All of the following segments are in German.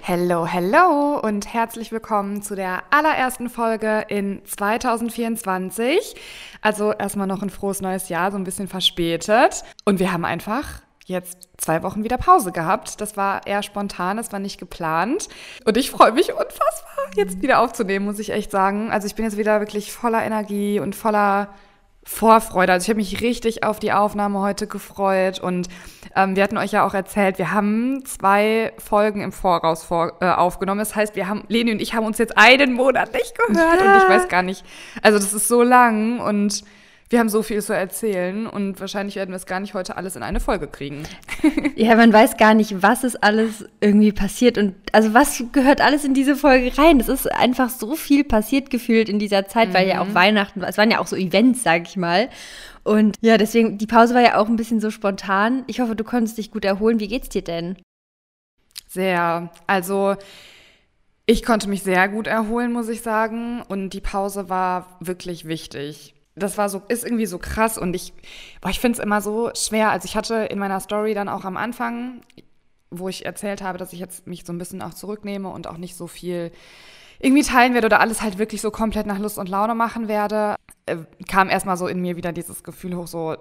Hello, hello und herzlich willkommen zu der allerersten Folge in 2024. Also erstmal noch ein frohes neues Jahr, so ein bisschen verspätet. Und wir haben einfach jetzt 2 Wochen wieder Pause gehabt. Das war eher spontan, das war nicht geplant. Und ich freue mich unfassbar, jetzt wieder aufzunehmen, muss ich echt sagen. Also ich bin jetzt wieder wirklich voller Energie und voller Vorfreude. Also ich habe mich richtig auf die Aufnahme heute gefreut und wir hatten euch ja auch erzählt, wir haben 2 Folgen im Voraus aufgenommen. Das heißt, Leni und ich haben uns jetzt einen Monat nicht gehört und ich weiß gar nicht, also das ist so lang und wir haben so viel zu erzählen und wahrscheinlich werden wir es gar nicht heute alles in eine Folge kriegen. Ja, man weiß gar nicht, was ist alles irgendwie passiert und also was gehört alles in diese Folge rein. Es ist einfach so viel passiert gefühlt in dieser Zeit, weil ja auch Weihnachten, es waren ja auch so Events, sag ich mal. Und ja, deswegen, die Pause war ja auch ein bisschen so spontan. Ich hoffe, du konntest dich gut erholen. Wie geht's dir denn? Sehr, also ich konnte mich sehr gut erholen, muss ich sagen, und die Pause war wirklich wichtig. Das ist irgendwie so krass und ich finde es immer so schwer. Also ich hatte in meiner Story dann auch am Anfang, wo ich erzählt habe, dass ich jetzt mich so ein bisschen auch zurücknehme und auch nicht so viel irgendwie teilen werde oder alles halt wirklich so komplett nach Lust und Laune machen werde, kam erstmal so in mir wieder dieses Gefühl hoch, so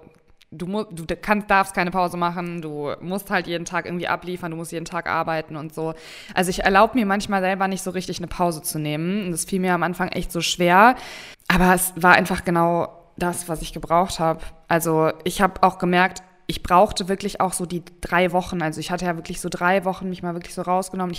darfst keine Pause machen, du musst halt jeden Tag irgendwie abliefern, du musst jeden Tag arbeiten und so. Also ich erlaube mir manchmal selber nicht so richtig eine Pause zu nehmen. Und das fiel mir am Anfang echt so schwer. Aber es war einfach genau das, was ich gebraucht habe. Also ich habe auch gemerkt, ich brauchte wirklich auch so die 3 Wochen. Also ich hatte ja wirklich so 3 Wochen mich mal wirklich so rausgenommen.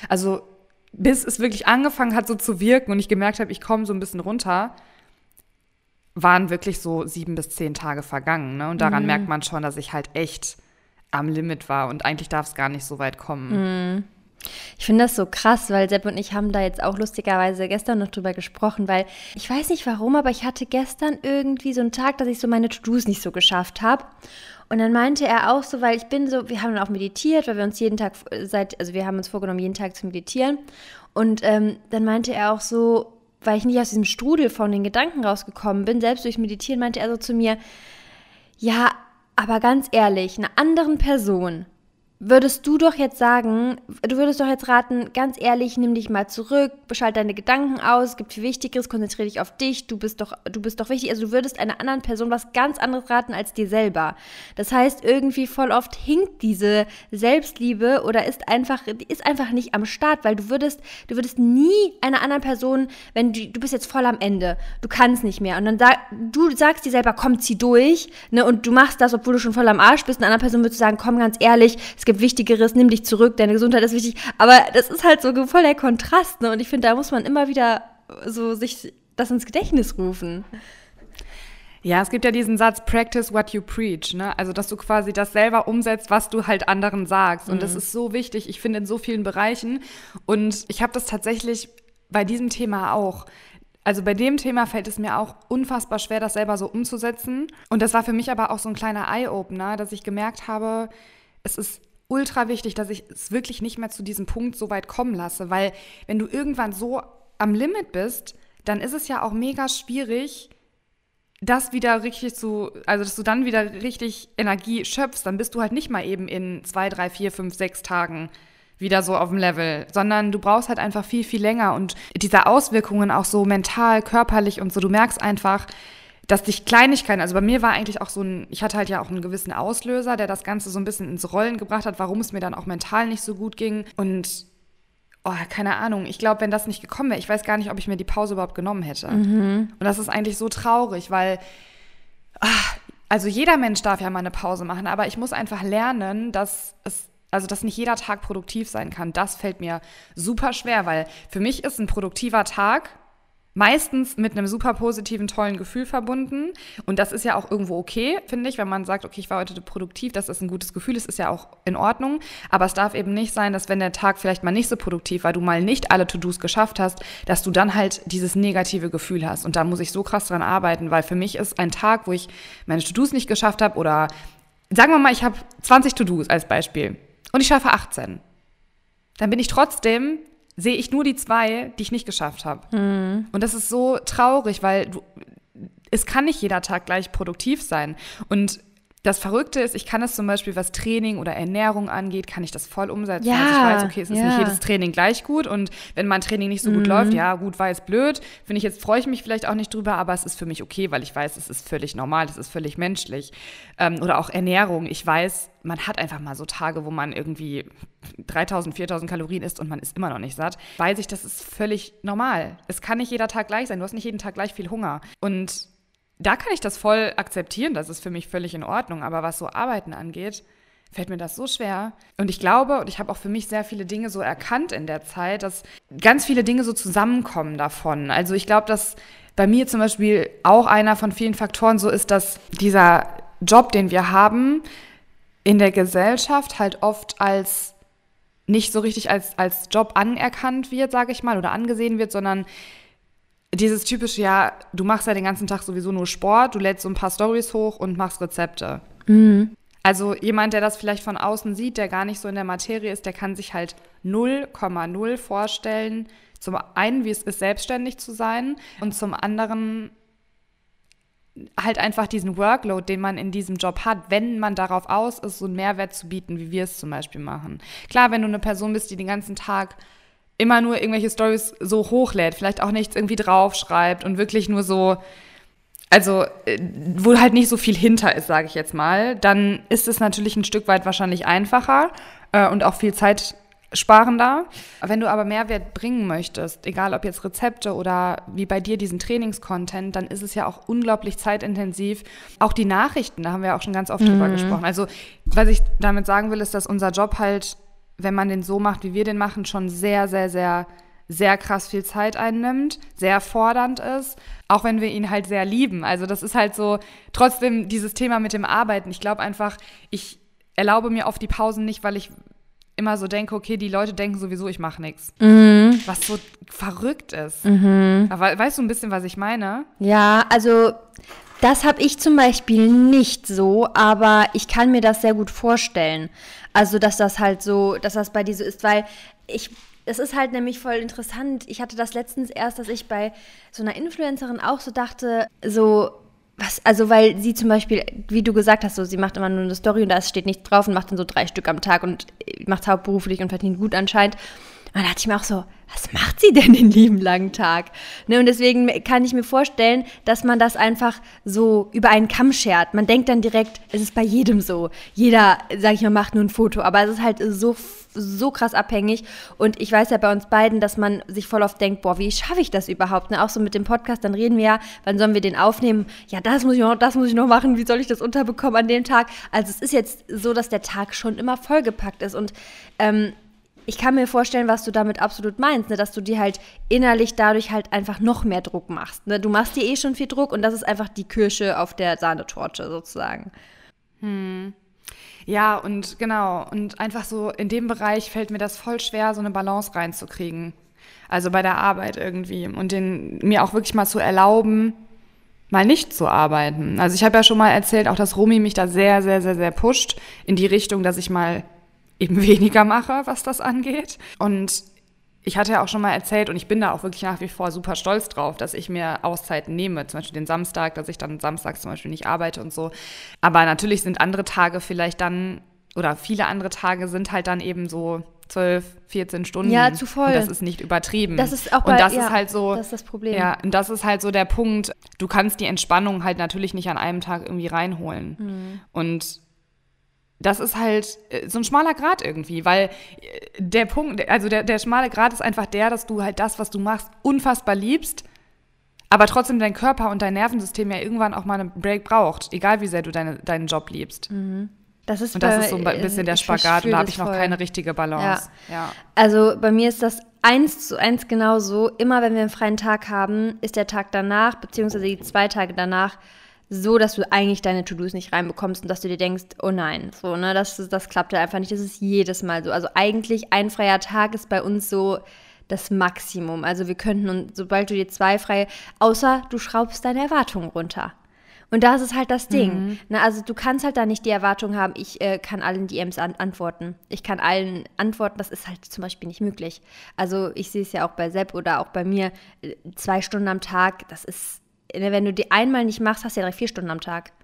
Bis es wirklich angefangen hat so zu wirken und ich gemerkt habe, ich komme so ein bisschen runter, waren wirklich so 7 bis 10 Tage vergangen. Ne? Und daran merkt man schon, dass ich halt echt am Limit war. Und eigentlich darf es gar nicht so weit kommen. Ich finde das so krass, weil Sepp und ich haben da jetzt auch lustigerweise gestern noch drüber gesprochen, weil ich weiß nicht warum, aber ich hatte gestern irgendwie so einen Tag, dass ich so meine To-Dos nicht so geschafft habe. Und dann meinte er auch so, weil wir haben dann auch meditiert, weil wir uns jeden Tag, wir haben uns vorgenommen, jeden Tag zu meditieren. Und dann meinte er auch so, weil ich nicht aus diesem Strudel von den Gedanken rausgekommen bin, selbst durch Meditieren, meinte er so zu mir, ja, aber ganz ehrlich, einer anderen Person würdest du doch jetzt raten, ganz ehrlich, nimm dich mal zurück, schalte deine Gedanken aus, es gibt viel Wichtigeres, konzentriere dich auf dich, du bist doch wichtig. Also du würdest einer anderen Person was ganz anderes raten als dir selber. Das heißt, irgendwie voll oft hinkt diese Selbstliebe oder ist einfach nicht am Start, weil du würdest nie einer anderen Person, wenn du bist jetzt voll am Ende, du kannst nicht mehr und dann du sagst dir selber, komm, zieh durch, ne, und du machst das, obwohl du schon voll am Arsch bist, einer anderen Person würdest du sagen, komm, ganz ehrlich, es gibt Wichtigeres, nimm dich zurück, deine Gesundheit ist wichtig. Aber das ist halt so voll der Kontrast, ne? Und ich finde, da muss man immer wieder so sich das ins Gedächtnis rufen. Ja, es gibt ja diesen Satz, practice what you preach, ne? Also, dass du quasi das selber umsetzt, was du halt anderen sagst. Und das ist so wichtig, ich finde, in so vielen Bereichen. Und ich habe das tatsächlich bei diesem Thema auch. Also bei dem Thema fällt es mir auch unfassbar schwer, das selber so umzusetzen. Und das war für mich aber auch so ein kleiner Eye-Opener, dass ich gemerkt habe, es ist ultra wichtig, dass ich es wirklich nicht mehr zu diesem Punkt so weit kommen lasse, weil wenn du irgendwann so am Limit bist, dann ist es ja auch mega schwierig, dass du dann wieder richtig Energie schöpfst, dann bist du halt nicht mal eben in 2, 3, 4, 5, 6 Tagen wieder so auf dem Level, sondern du brauchst halt einfach viel, viel länger und diese Auswirkungen auch so mental, körperlich und so, du merkst einfach, dass dich Kleinigkeiten, also bei mir war eigentlich auch ich hatte halt ja auch einen gewissen Auslöser, der das Ganze so ein bisschen ins Rollen gebracht hat, warum es mir dann auch mental nicht so gut ging und keine Ahnung, ich glaube, wenn das nicht gekommen wäre, ich weiß gar nicht, ob ich mir die Pause überhaupt genommen hätte. Und das ist eigentlich so traurig, weil, also jeder Mensch darf ja mal eine Pause machen, aber ich muss einfach lernen, dass nicht jeder Tag produktiv sein kann. Das fällt mir super schwer, weil für mich ist ein produktiver Tag meistens mit einem super positiven, tollen Gefühl verbunden. Und das ist ja auch irgendwo okay, finde ich, wenn man sagt, okay, ich war heute produktiv, das ist ein gutes Gefühl, das ist ja auch in Ordnung. Aber es darf eben nicht sein, dass wenn der Tag vielleicht mal nicht so produktiv war, du mal nicht alle To-Dos geschafft hast, dass du dann halt dieses negative Gefühl hast. Und da muss ich so krass dran arbeiten, weil für mich ist ein Tag, wo ich meine To-Dos nicht geschafft habe oder sagen wir mal, ich habe 20 To-Dos als Beispiel und ich schaffe 18. Dann bin ich trotzdem sehe ich nur die 2, die ich nicht geschafft habe. Und das ist so traurig, weil es kann nicht jeder Tag gleich produktiv sein. Und Das Verrückte ist, ich kann das zum Beispiel, was Training oder Ernährung angeht, kann ich das voll umsetzen. Ja, also ich weiß, okay, es ist nicht jedes Training gleich gut und wenn mein Training nicht so gut läuft, ja gut, war jetzt blöd, freue ich mich vielleicht auch nicht drüber, aber es ist für mich okay, weil ich weiß, es ist völlig normal, es ist völlig menschlich. Oder auch Ernährung, ich weiß, man hat einfach mal so Tage, wo man irgendwie 3.000, 4.000 Kalorien isst und man ist immer noch nicht satt. Weiß ich, das ist völlig normal. Es kann nicht jeder Tag gleich sein, du hast nicht jeden Tag gleich viel Hunger. Und da kann ich das voll akzeptieren, das ist für mich völlig in Ordnung. Aber was so Arbeiten angeht, fällt mir das so schwer. Und ich glaube, und ich habe auch für mich sehr viele Dinge so erkannt in der Zeit, dass ganz viele Dinge so zusammenkommen davon. Also ich glaube, dass bei mir zum Beispiel auch einer von vielen Faktoren so ist, dass dieser Job, den wir haben, in der Gesellschaft halt oft als nicht so richtig als Job anerkannt wird, sage ich mal, oder angesehen wird, sondern dieses typische, ja, du machst ja den ganzen Tag sowieso nur Sport, du lädst so ein paar Storys hoch und machst Rezepte. Mhm. Also jemand, der das vielleicht von außen sieht, der gar nicht so in der Materie ist, der kann sich halt 0,0 vorstellen, zum einen, wie es ist, selbstständig zu sein und zum anderen halt einfach diesen Workload, den man in diesem Job hat, wenn man darauf aus ist, so einen Mehrwert zu bieten, wie wir es zum Beispiel machen. Klar, wenn du eine Person bist, die den ganzen Tag immer nur irgendwelche Storys so hochlädt, vielleicht auch nichts irgendwie draufschreibt und wirklich nur so, also wo halt nicht so viel hinter ist, sage ich jetzt mal, dann ist es natürlich ein Stück weit wahrscheinlich einfacher und auch viel zeitsparender. Wenn du aber Mehrwert bringen möchtest, egal ob jetzt Rezepte oder wie bei dir diesen Trainingscontent, dann ist es ja auch unglaublich zeitintensiv. Auch die Nachrichten, da haben wir auch schon ganz oft drüber gesprochen. Also was ich damit sagen will, ist, dass unser Job halt, wenn man den so macht, wie wir den machen, schon sehr, sehr, sehr, sehr krass viel Zeit einnimmt, sehr fordernd ist, auch wenn wir ihn halt sehr lieben. Also das ist halt so, trotzdem dieses Thema mit dem Arbeiten. Ich glaube einfach, ich erlaube mir oft die Pausen nicht, weil ich immer so denke, okay, die Leute denken sowieso, ich mache nichts. Was so verrückt ist. Aber weißt du ein bisschen, was ich meine? Ja, also das habe ich zum Beispiel nicht so, aber ich kann mir das sehr gut vorstellen. Also, dass das halt so, dass das bei dir so ist, weil es ist halt nämlich voll interessant. Ich hatte das letztens erst, dass ich bei so einer Influencerin auch so dachte, so, also weil sie zum Beispiel, wie du gesagt hast, so, sie macht immer nur eine Story und da steht nichts drauf und macht dann so 3 Stück am Tag und macht es hauptberuflich und verdient gut anscheinend. Und da dachte ich mir auch so, was macht sie denn den lieben langen Tag? Ne, und deswegen kann ich mir vorstellen, dass man das einfach so über einen Kamm schert. Man denkt dann direkt, es ist bei jedem so. Jeder, sag ich mal, macht nur ein Foto. Aber es ist halt so krass abhängig. Und ich weiß ja bei uns beiden, dass man sich voll oft denkt, boah, wie schaffe ich das überhaupt? Ne? Auch so mit dem Podcast, dann reden wir ja, wann sollen wir den aufnehmen? Ja, das muss ich noch machen. Wie soll ich das unterbekommen an dem Tag? Also es ist jetzt so, dass der Tag schon immer vollgepackt ist. Und ich kann mir vorstellen, was du damit absolut meinst, ne? Dass du dir halt innerlich dadurch halt einfach noch mehr Druck machst. Ne? Du machst dir schon viel Druck und das ist einfach die Kirsche auf der Sahnetorte sozusagen. Ja, und genau. Und einfach so in dem Bereich fällt mir das voll schwer, so eine Balance reinzukriegen. Also bei der Arbeit irgendwie. Und mir auch wirklich mal zu erlauben, mal nicht zu arbeiten. Also ich habe ja schon mal erzählt, auch dass Romy mich da sehr, sehr, sehr, sehr pusht in die Richtung, dass ich mal eben weniger mache, was das angeht. Und ich hatte ja auch schon mal erzählt, und ich bin da auch wirklich nach wie vor super stolz drauf, dass ich mir Auszeiten nehme, zum Beispiel den Samstag, dass ich dann samstags zum Beispiel nicht arbeite und so. Aber natürlich sind andere Tage vielleicht dann, oder viele andere Tage sind halt dann eben so 12, 14 Stunden. Ja, zu voll. Und das ist nicht übertrieben. Das ist auch und das ja, ist halt so, das ist das Problem. Ja, und das ist halt so der Punkt, du kannst die Entspannung halt natürlich nicht an einem Tag irgendwie reinholen. Und das ist halt so ein schmaler Grat irgendwie, weil der Punkt, also der schmale Grat ist einfach der, dass du halt das, was du machst, unfassbar liebst, aber trotzdem dein Körper und dein Nervensystem ja irgendwann auch mal einen Break braucht, egal wie sehr du deinen Job liebst. Das ist so ein bisschen der Spagat und da habe ich noch keine richtige Balance. Ja. Also bei mir ist das 1:1 genauso. Immer wenn wir einen freien Tag haben, ist der Tag danach, beziehungsweise die 2 Tage danach, so, dass du eigentlich deine To-Dos nicht reinbekommst und dass du dir denkst, oh nein, so, ne, das klappt ja einfach nicht. Das ist jedes Mal so. Also eigentlich ein freier Tag ist bei uns so das Maximum. Also wir könnten, und sobald du dir 2 freie, außer du schraubst deine Erwartungen runter. Und das ist halt das Ding. Ne, also du kannst halt da nicht die Erwartung haben, ich kann allen DMs antworten. Ich kann allen antworten, das ist halt zum Beispiel nicht möglich. Also ich sehe es ja auch bei Sepp oder auch bei mir, 2 Stunden am Tag, das ist, wenn du die einmal nicht machst, hast du ja direkt 4 Stunden am Tag.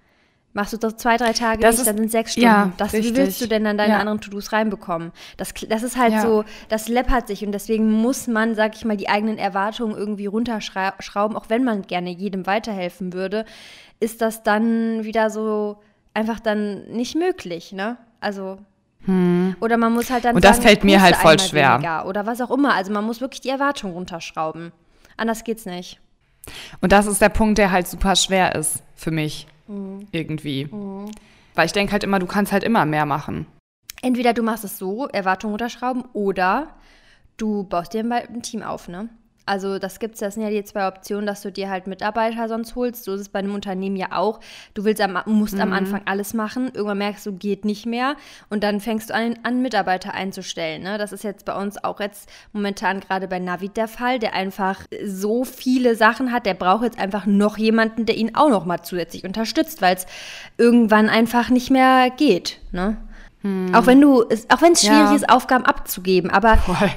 Machst du doch 2-3 Tage Das nicht, ist- dann sind 6 Stunden. ja, Wie richtig. willst du denn dann deine Ja. anderen To-Dos reinbekommen? Das ist halt Ja. so, das läppert sich und deswegen muss man, sag ich mal, die eigenen Erwartungen irgendwie runterschrauben, auch wenn man gerne jedem weiterhelfen würde, ist das dann wieder so einfach dann nicht möglich, ne? Also, oder man muss halt dann Und das sagen, fällt ich mir halt poste voll einmal schwer. weniger oder was auch immer. Also man muss wirklich die Erwartungen runterschrauben. Anders geht's nicht. Und das ist der Punkt, der halt super schwer ist für mich. Irgendwie. Weil ich denke halt immer, du kannst halt immer mehr machen. Entweder du machst es so, Erwartungen runterschrauben, oder du baust dir bald ein Team auf, ne? Also das sind ja die 2 Optionen, dass du dir halt Mitarbeiter sonst holst. So ist es bei einem Unternehmen ja auch. Du musst am Anfang alles machen. Irgendwann merkst du, geht nicht mehr. Und dann fängst du an Mitarbeiter einzustellen. Ne? Das ist jetzt bei uns auch jetzt momentan gerade bei Navid der Fall, der einfach so viele Sachen hat. Der braucht jetzt einfach noch jemanden, der ihn auch noch mal zusätzlich unterstützt, weil es irgendwann einfach nicht mehr geht. Ne? Auch wenn es schwierig ist, Aufgaben abzugeben. Aber Voll.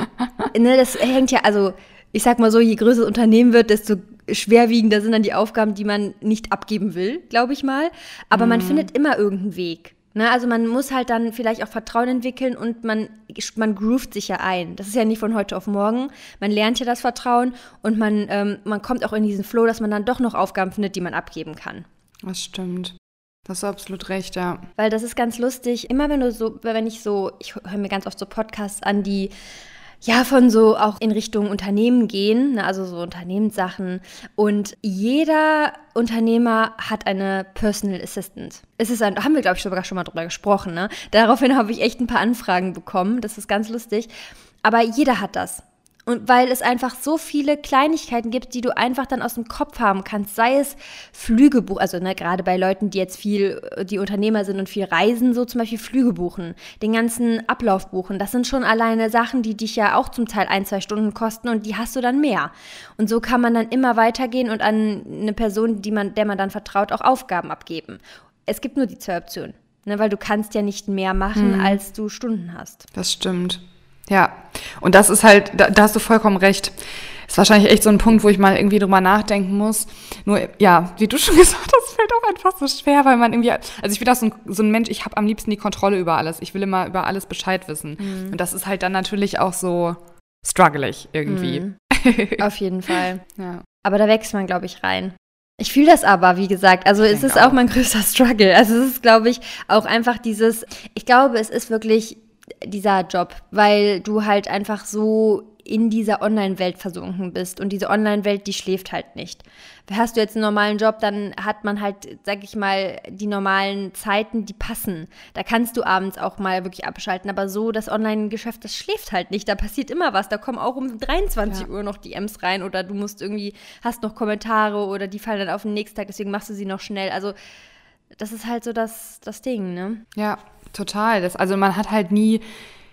ne, das hängt ja, also ich sag mal so, je größer das Unternehmen wird, desto schwerwiegender sind dann die Aufgaben, die man nicht abgeben will, glaube ich mal. Aber man findet immer irgendeinen Weg. Ne? Also man muss halt dann vielleicht auch Vertrauen entwickeln und man groovt sich ja ein. Das ist ja nicht von heute auf morgen. Man lernt ja das Vertrauen und man kommt auch in diesen Flow, dass man dann doch noch Aufgaben findet, die man abgeben kann. Das stimmt. Das ist absolut recht, ja. Weil das ist ganz lustig. Immer ich höre mir ganz oft so Podcasts an, die ja von so auch in Richtung Unternehmen gehen, ne, also so Unternehmenssachen. Und jeder Unternehmer hat eine Personal Assistant. Haben wir, glaube ich, sogar schon mal drüber gesprochen, ne? Daraufhin habe ich echt ein paar Anfragen bekommen. Das ist ganz lustig. Aber jeder hat das. Und weil es einfach so viele Kleinigkeiten gibt, die du einfach dann aus dem Kopf haben kannst, sei es Flüge buchen, also ne, gerade bei Leuten, die die Unternehmer sind und viel reisen, so zum Beispiel Flüge buchen, den ganzen Ablauf buchen, das sind schon alleine Sachen, die dich ja auch zum Teil 1-2 Stunden kosten und die hast du dann mehr. Und so kann man dann immer weitergehen und an eine Person, der man dann vertraut, auch Aufgaben abgeben. Es gibt nur die 2 Optionen, ne, weil du kannst ja nicht mehr machen, als du Stunden hast. Das stimmt. Ja, und das ist halt, da hast du vollkommen recht. Ist wahrscheinlich echt so ein Punkt, wo ich mal irgendwie drüber nachdenken muss. Nur, ja, wie du schon gesagt hast, fällt auch einfach so schwer, weil man irgendwie, also ich bin auch so ein Mensch, ich habe am liebsten die Kontrolle über alles. Ich will immer über alles Bescheid wissen. Und das ist halt dann natürlich auch so strugglig irgendwie. Auf jeden Fall. Ja. Aber da wächst man, glaube ich, rein. Ich fühle das aber, wie gesagt, also es ist auch mein größter Struggle. Also es ist, glaube ich, auch einfach ich glaube, es ist wirklich dieser Job, weil du halt einfach so in dieser Online-Welt versunken bist und diese Online-Welt, die schläft halt nicht. Hast du jetzt einen normalen Job, dann hat man halt, sag ich mal, die normalen Zeiten, die passen. Da kannst du abends auch mal wirklich abschalten, aber so das Online-Geschäft, das schläft halt nicht. Da passiert immer was. Da kommen auch um 23 Uhr noch DMs rein oder du hast noch Kommentare oder die fallen dann auf den nächsten Tag, deswegen machst du sie noch schnell. Also das ist halt so das Ding, ne? Ja, total. Also man hat halt nie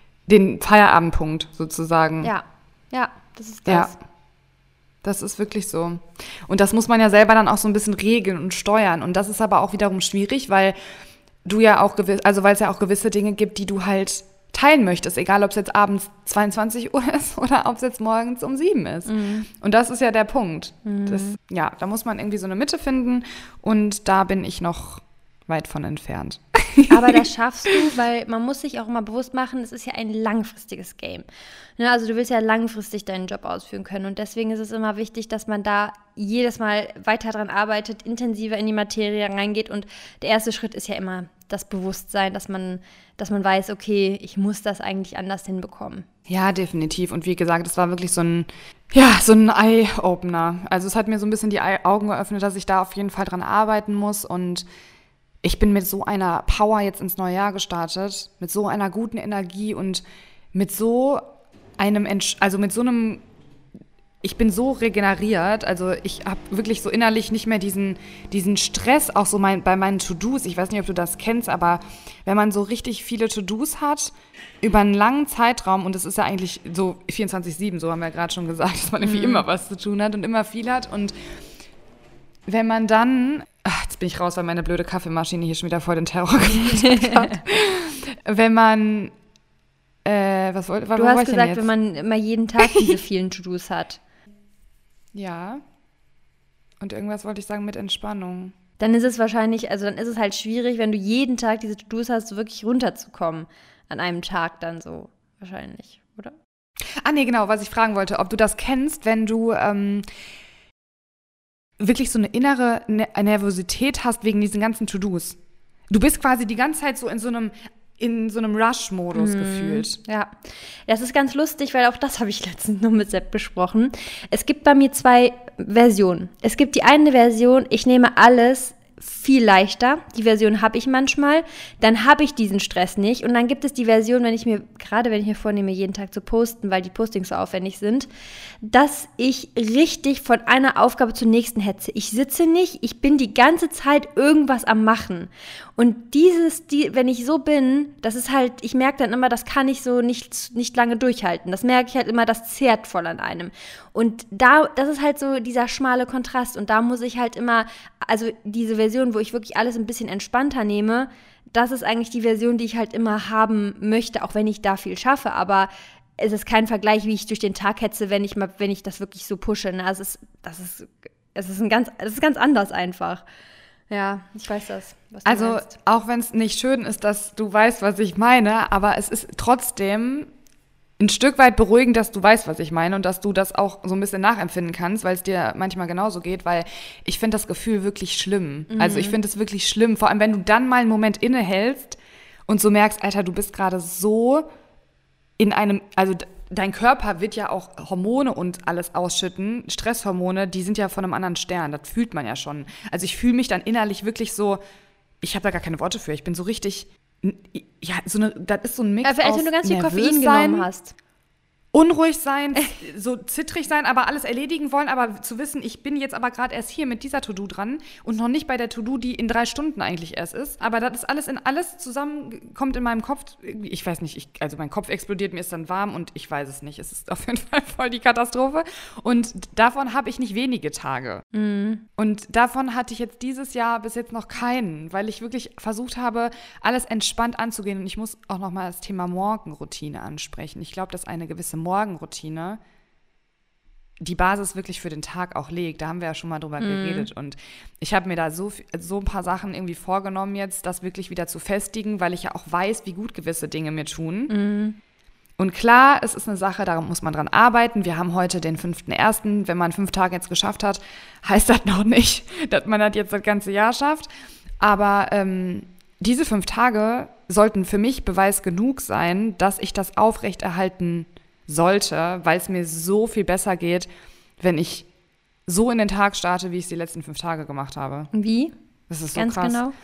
den Feierabendpunkt sozusagen. Ja, das ist das. Ja, das ist wirklich so. Und das muss man ja selber dann auch so ein bisschen regeln und steuern. Und das ist aber auch wiederum schwierig, weil du ja auch weil es ja auch gewisse Dinge gibt, die du halt teilen möchtest, egal ob es jetzt abends 22 Uhr ist oder ob es jetzt morgens um 7 ist. Und das ist ja der Punkt. Da muss man irgendwie so eine Mitte finden und da bin ich noch weit von entfernt. Aber das schaffst du, weil man muss sich auch immer bewusst machen, es ist ja ein langfristiges Game. Ne, also du willst ja langfristig deinen Job ausführen können und deswegen ist es immer wichtig, dass man da jedes Mal weiter dran arbeitet, intensiver in die Materie reingeht und der erste Schritt ist ja immer das Bewusstsein, dass man weiß, okay, ich muss das eigentlich anders hinbekommen. Ja, definitiv. Und wie gesagt, es war wirklich so ein Eye-Opener. Also es hat mir so ein bisschen die Augen geöffnet, dass ich da auf jeden Fall dran arbeiten muss und ich bin mit so einer Power jetzt ins neue Jahr gestartet, mit so einer guten Energie und mit so einem, ich bin so regeneriert, also ich habe wirklich so innerlich nicht mehr diesen Stress, auch so bei meinen To-Dos, ich weiß nicht, ob du das kennst, aber wenn man so richtig viele To-Dos hat, über einen langen Zeitraum, und es ist ja eigentlich so 24/7, so haben wir ja gerade schon gesagt, dass man irgendwie immer was zu tun hat und immer viel hat und wenn man dann, jetzt bin ich raus, weil meine blöde Kaffeemaschine hier schon wieder voll den Terror gemacht hat. Wenn man, Du hast gesagt, wenn man immer jeden Tag diese vielen To-Dos hat. Ja. Und irgendwas wollte ich sagen mit Entspannung. dann ist es wahrscheinlich, also dann ist es halt schwierig, wenn du jeden Tag diese To-Dos hast, so wirklich runterzukommen an einem Tag dann so wahrscheinlich, oder? Ah, nee, genau, was ich fragen wollte, ob du das kennst, wenn du wirklich so eine innere Nervosität hast wegen diesen ganzen To-Dos. Du bist quasi die ganze Zeit so in so einem Rush-Modus gefühlt. Ja, das ist ganz lustig, weil auch das habe ich letztens noch mit Sepp besprochen. Es gibt bei mir 2 Versionen. Es gibt die eine Version, ich nehme alles viel leichter. Die Version habe ich manchmal. Dann habe ich diesen Stress nicht. Und dann gibt es die Version, wenn ich mir vornehme, jeden Tag zu posten, weil die Postings so aufwendig sind, dass ich richtig von einer Aufgabe zur nächsten hetze. Ich sitze nicht, ich bin die ganze Zeit irgendwas am Machen. Und wenn ich so bin, das ist halt, ich merke dann immer, das kann ich so nicht lange durchhalten. Das merke ich halt immer, das zehrt voll an einem. Und das ist halt so dieser schmale Kontrast. Und da muss ich halt immer, also diese Version, wo ich wirklich alles ein bisschen entspannter nehme, das ist eigentlich die Version, die ich halt immer haben möchte, auch wenn ich da viel schaffe. Aber es ist kein Vergleich, wie ich durch den Tag hetze, wenn ich das wirklich so pushe. Ne? Das ist ganz anders einfach. Ja, ich weiß das. Was du meinst. Auch wenn es nicht schön ist, dass du weißt, was ich meine, aber es ist trotzdem ein Stück weit beruhigend, dass du weißt, was ich meine und dass du das auch so ein bisschen nachempfinden kannst, weil es dir manchmal genauso geht, weil ich finde das Gefühl wirklich schlimm. Also ich finde es wirklich schlimm, vor allem wenn du dann mal einen Moment innehältst und so merkst, Alter, du bist gerade so in einem, also dein Körper wird ja auch Hormone und alles ausschütten, Stresshormone, die sind ja von einem anderen Stern, das fühlt man ja schon. Also ich fühle mich dann innerlich wirklich so, ich habe da gar keine Worte für, ich bin so richtig, ja, das ist so ein Mix als aus wenn du ganz viel nervös Koffein sein, genommen hast. unruhig sein, so zittrig sein, aber alles erledigen wollen, aber zu wissen, ich bin jetzt aber gerade erst hier mit dieser To-Do dran und noch nicht bei der To-Do, die in 3 Stunden eigentlich erst ist. Aber das ist alles zusammen, kommt in meinem Kopf, ich weiß nicht, also mein Kopf explodiert, mir ist dann warm und ich weiß es nicht. Es ist auf jeden Fall voll die Katastrophe. Und davon habe ich nicht wenige Tage. Und davon hatte ich jetzt dieses Jahr bis jetzt noch keinen, weil ich wirklich versucht habe, alles entspannt anzugehen. Und ich muss auch noch mal das Thema Morgenroutine ansprechen. Ich glaube, dass eine gewisse Morgenroutine die Basis wirklich für den Tag auch legt. Da haben wir ja schon mal drüber geredet. Und ich habe mir da so ein paar Sachen irgendwie vorgenommen jetzt, das wirklich wieder zu festigen, weil ich ja auch weiß, wie gut gewisse Dinge mir tun. Und klar, es ist eine Sache, da muss man dran arbeiten. Wir haben heute den 5.1. Wenn man 5 Tage jetzt geschafft hat, heißt das noch nicht, dass man das jetzt das ganze Jahr schafft. Aber diese 5 Tage sollten für mich Beweis genug sein, dass ich das aufrechterhalten sollte, weil es mir so viel besser geht, wenn ich so in den Tag starte, wie ich es die letzten 5 Tage gemacht habe. Wie? Das ist so Ganz krass. genau.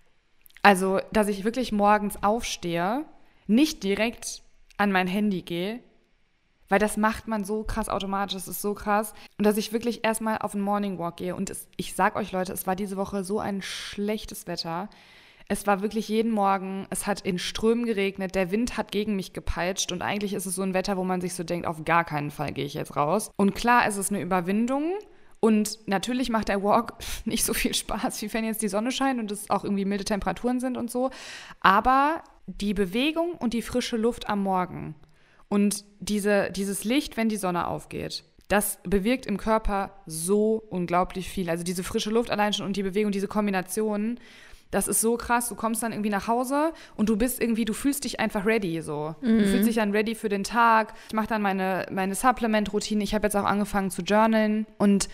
Also, dass ich wirklich morgens aufstehe, nicht direkt an mein Handy gehe, weil das macht man so krass automatisch, das ist so krass. Und dass ich wirklich erstmal auf einen Morning Walk gehe. Und ich sag euch, Leute, es war diese Woche so ein schlechtes Wetter. Es war wirklich jeden Morgen, es hat in Strömen geregnet, der Wind hat gegen mich gepeitscht und eigentlich ist es so ein Wetter, wo man sich so denkt, auf gar keinen Fall gehe ich jetzt raus. Und klar, es ist eine Überwindung und natürlich macht der Walk nicht so viel Spaß, wie wenn jetzt die Sonne scheint und es auch irgendwie milde Temperaturen sind und so. Aber die Bewegung und die frische Luft am Morgen und dieses Licht, wenn die Sonne aufgeht, das bewirkt im Körper so unglaublich viel. Also diese frische Luft allein schon und die Bewegung, diese Kombinationen, das ist so krass, du kommst dann irgendwie nach Hause und du fühlst dich einfach ready so. Du fühlst dich dann ready für den Tag. Ich mache dann meine Supplement-Routine. Ich habe jetzt auch angefangen zu journalen und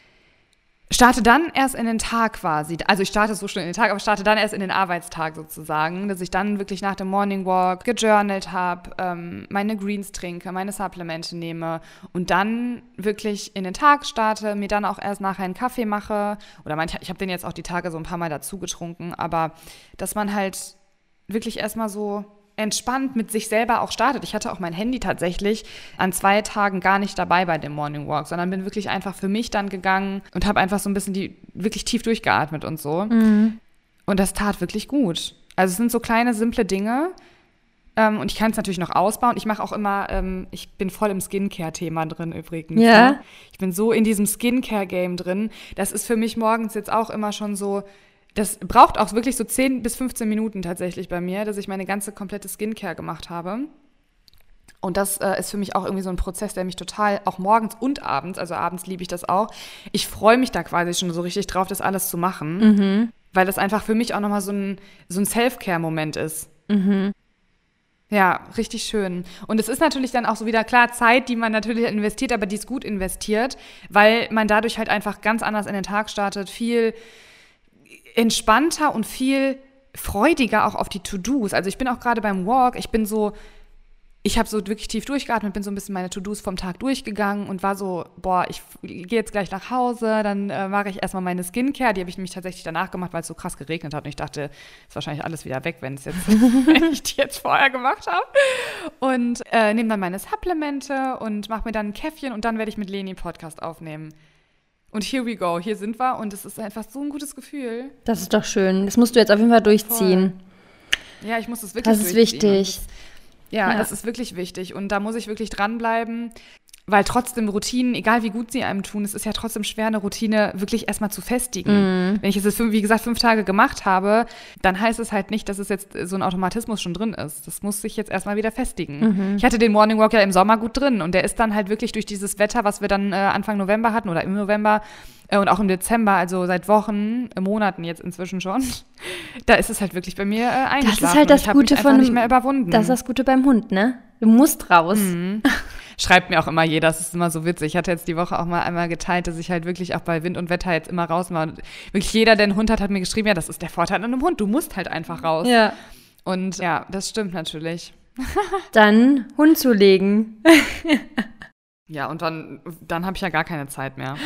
starte dann erst in den Tag quasi. Also ich starte so schon in den Tag, aber starte dann erst in den Arbeitstag sozusagen, dass ich dann wirklich nach dem Morning Walk gejournalt habe, meine Greens trinke, meine Supplemente nehme und dann wirklich in den Tag starte, mir dann auch erst nachher einen Kaffee mache oder ich habe den jetzt auch die Tage so ein paar Mal dazu getrunken, aber dass man halt wirklich erstmal so entspannt mit sich selber auch startet. Ich hatte auch mein Handy tatsächlich an 2 Tagen gar nicht dabei bei dem Morning Walk, sondern bin wirklich einfach für mich dann gegangen und habe einfach so ein bisschen wirklich tief durchgeatmet und so. Und das tat wirklich gut. Also es sind so kleine, simple Dinge und ich kann es natürlich noch ausbauen. Ich mache auch immer, ich bin voll im Skincare-Thema drin übrigens. Ja. Ne? Ich bin so in diesem Skincare-Game drin. Das ist für mich morgens jetzt auch immer schon so. Das braucht auch wirklich so 10 bis 15 Minuten tatsächlich bei mir, dass ich meine ganze komplette Skincare gemacht habe. Und das ist für mich auch irgendwie so ein Prozess, der mich total, auch morgens und abends, also abends liebe ich das auch, ich freue mich da quasi schon so richtig drauf, das alles zu machen, weil das einfach für mich auch nochmal so ein Self-Care-Moment ist. Ja, richtig schön. Und es ist natürlich dann auch so wieder klar Zeit, die man natürlich investiert, aber die ist gut investiert, weil man dadurch halt einfach ganz anders in den Tag startet, viel entspannter und viel freudiger auch auf die To-Dos. Also ich bin auch gerade beim Walk, ich habe so wirklich tief durchgeatmet, bin so ein bisschen meine To-Dos vom Tag durchgegangen und war so, boah, ich gehe jetzt gleich nach Hause, dann mache ich erstmal meine Skincare, die habe ich nämlich tatsächlich danach gemacht, weil es so krass geregnet hat und ich dachte, ist wahrscheinlich alles wieder weg, wenn ich die jetzt vorher gemacht habe. Und nehme dann meine Supplemente und mache mir dann ein Käffchen und dann werde ich mit Leni einen Podcast aufnehmen. Und here we go, hier sind wir und es ist einfach so ein gutes Gefühl. Das ist doch schön, das musst du jetzt auf jeden Fall durchziehen. Voll. Ja, ich muss das wirklich durchziehen. Das ist wichtig. Ja, das ist wirklich wichtig und da muss ich wirklich dranbleiben, weil trotzdem Routinen, egal wie gut sie einem tun, es ist ja trotzdem schwer, eine Routine wirklich erstmal zu festigen. Wenn ich es jetzt, wie gesagt, 5 Tage gemacht habe, dann heißt es halt nicht, dass es jetzt so ein Automatismus schon drin ist. Das muss sich jetzt erstmal wieder festigen. Ich hatte den Morning Walk ja im Sommer gut drin und der ist dann halt wirklich durch dieses Wetter, was wir dann Anfang November hatten oder im November und auch im Dezember, also seit Wochen, Monaten jetzt inzwischen schon, da ist es halt wirklich bei mir eingeschlafen. Das ist halt das Gute von nicht mehr überwunden. Das ist das Gute beim Hund, ne? Du musst raus. Schreibt mir auch immer jeder, das ist immer so witzig. Ich hatte jetzt die Woche auch mal einmal geteilt, dass ich halt wirklich auch bei Wind und Wetter jetzt immer raus war. Und wirklich jeder, der einen Hund hat mir geschrieben, ja, das ist der Vorteil an einem Hund. Du musst halt einfach raus. Ja. Und ja, das stimmt natürlich. Dann Hund zulegen. Ja, und dann habe ich ja gar keine Zeit mehr.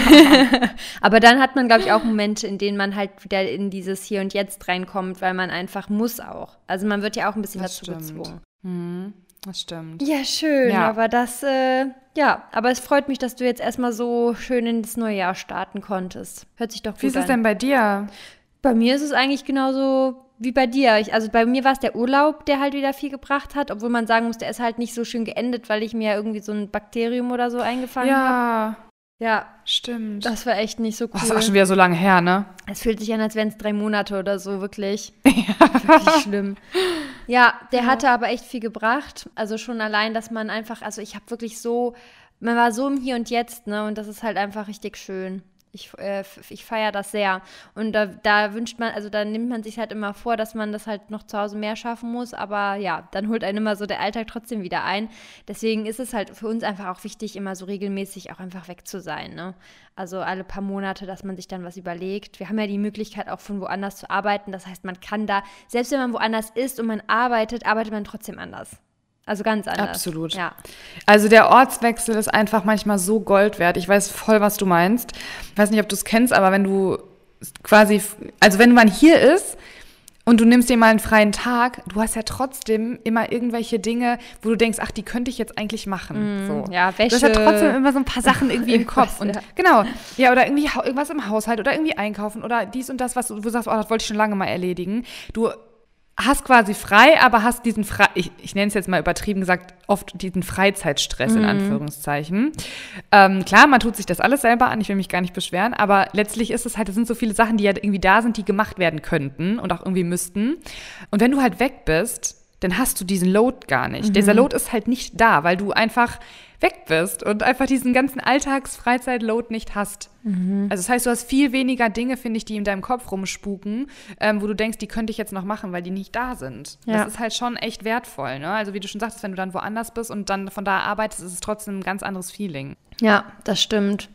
Aber dann hat man, glaube ich, auch Momente, in denen man halt wieder in dieses Hier und Jetzt reinkommt, weil man einfach muss auch. Also man wird ja auch ein bisschen dazu gezwungen. Das stimmt. Ja, schön, ja. Aber aber es freut mich, dass du jetzt erstmal so schön ins neue Jahr starten konntest. Hört sich doch gut an. Wie ist es denn bei dir? Bei mir ist es eigentlich genauso wie bei dir. Also bei mir war es der Urlaub, der halt wieder viel gebracht hat, obwohl man sagen muss, der ist halt nicht so schön geendet, weil ich mir ja irgendwie so ein Bakterium oder so eingefangen habe. Ja, stimmt. Das war echt nicht so cool. Das ist auch schon wieder so lange her, ne? Es fühlt sich an, als wären es 3 Monate oder so, wirklich. Wirklich schlimm. Ja, der hatte aber echt viel gebracht. Also schon allein, dass man einfach, also ich habe wirklich man war so im Hier und Jetzt, ne? Und das ist halt einfach richtig schön. Ich feiere das sehr. Und da wünscht man, also da nimmt man sich halt immer vor, dass man das halt noch zu Hause mehr schaffen muss. Aber ja, dann holt einen immer so der Alltag trotzdem wieder ein. Deswegen ist es halt für uns einfach auch wichtig, immer so regelmäßig auch einfach weg zu sein, ne? Also alle paar Monate, dass man sich dann was überlegt. Wir haben ja die Möglichkeit auch von woanders zu arbeiten. Das heißt, man kann da, selbst wenn man woanders ist und man arbeitet man trotzdem anders. Also ganz anders. Absolut. Ja. Also der Ortswechsel ist einfach manchmal so Gold wert. Ich weiß voll, was du meinst. Ich weiß nicht, ob du es kennst, aber wenn du quasi, also wenn man hier ist und du nimmst dir mal einen freien Tag, du hast ja trotzdem immer irgendwelche Dinge, wo du denkst, ach, die könnte ich jetzt eigentlich machen. So. Ja, Wäsche. Du hast ja trotzdem immer so ein paar Sachen irgendwie im Kopf. Und genau, ja, oder irgendwie irgendwas im Haushalt oder irgendwie einkaufen oder dies und das, was du sagst, oh, das wollte ich schon lange mal erledigen. Du hast quasi frei, aber hast diesen ich nenne es jetzt mal übertrieben gesagt, oft diesen Freizeitstress in Anführungszeichen. Klar, man tut sich das alles selber an, ich will mich gar nicht beschweren, aber letztlich ist es halt, das sind so viele Sachen, die ja irgendwie da sind, die gemacht werden könnten und auch irgendwie müssten. Und wenn du halt weg bist, dann hast du diesen Load gar nicht. Dieser Load ist halt nicht da, weil du einfach weg bist und einfach diesen ganzen Alltags-Freizeit-Load nicht hast. Also das heißt, du hast viel weniger Dinge, finde ich, die in deinem Kopf rumspuken, wo du denkst, die könnte ich jetzt noch machen, weil die nicht da sind. Ja. Das ist halt schon echt wertvoll, ne? Also wie du schon sagtest, wenn du dann woanders bist und dann von da arbeitest, ist es trotzdem ein ganz anderes Feeling. Ja, das stimmt.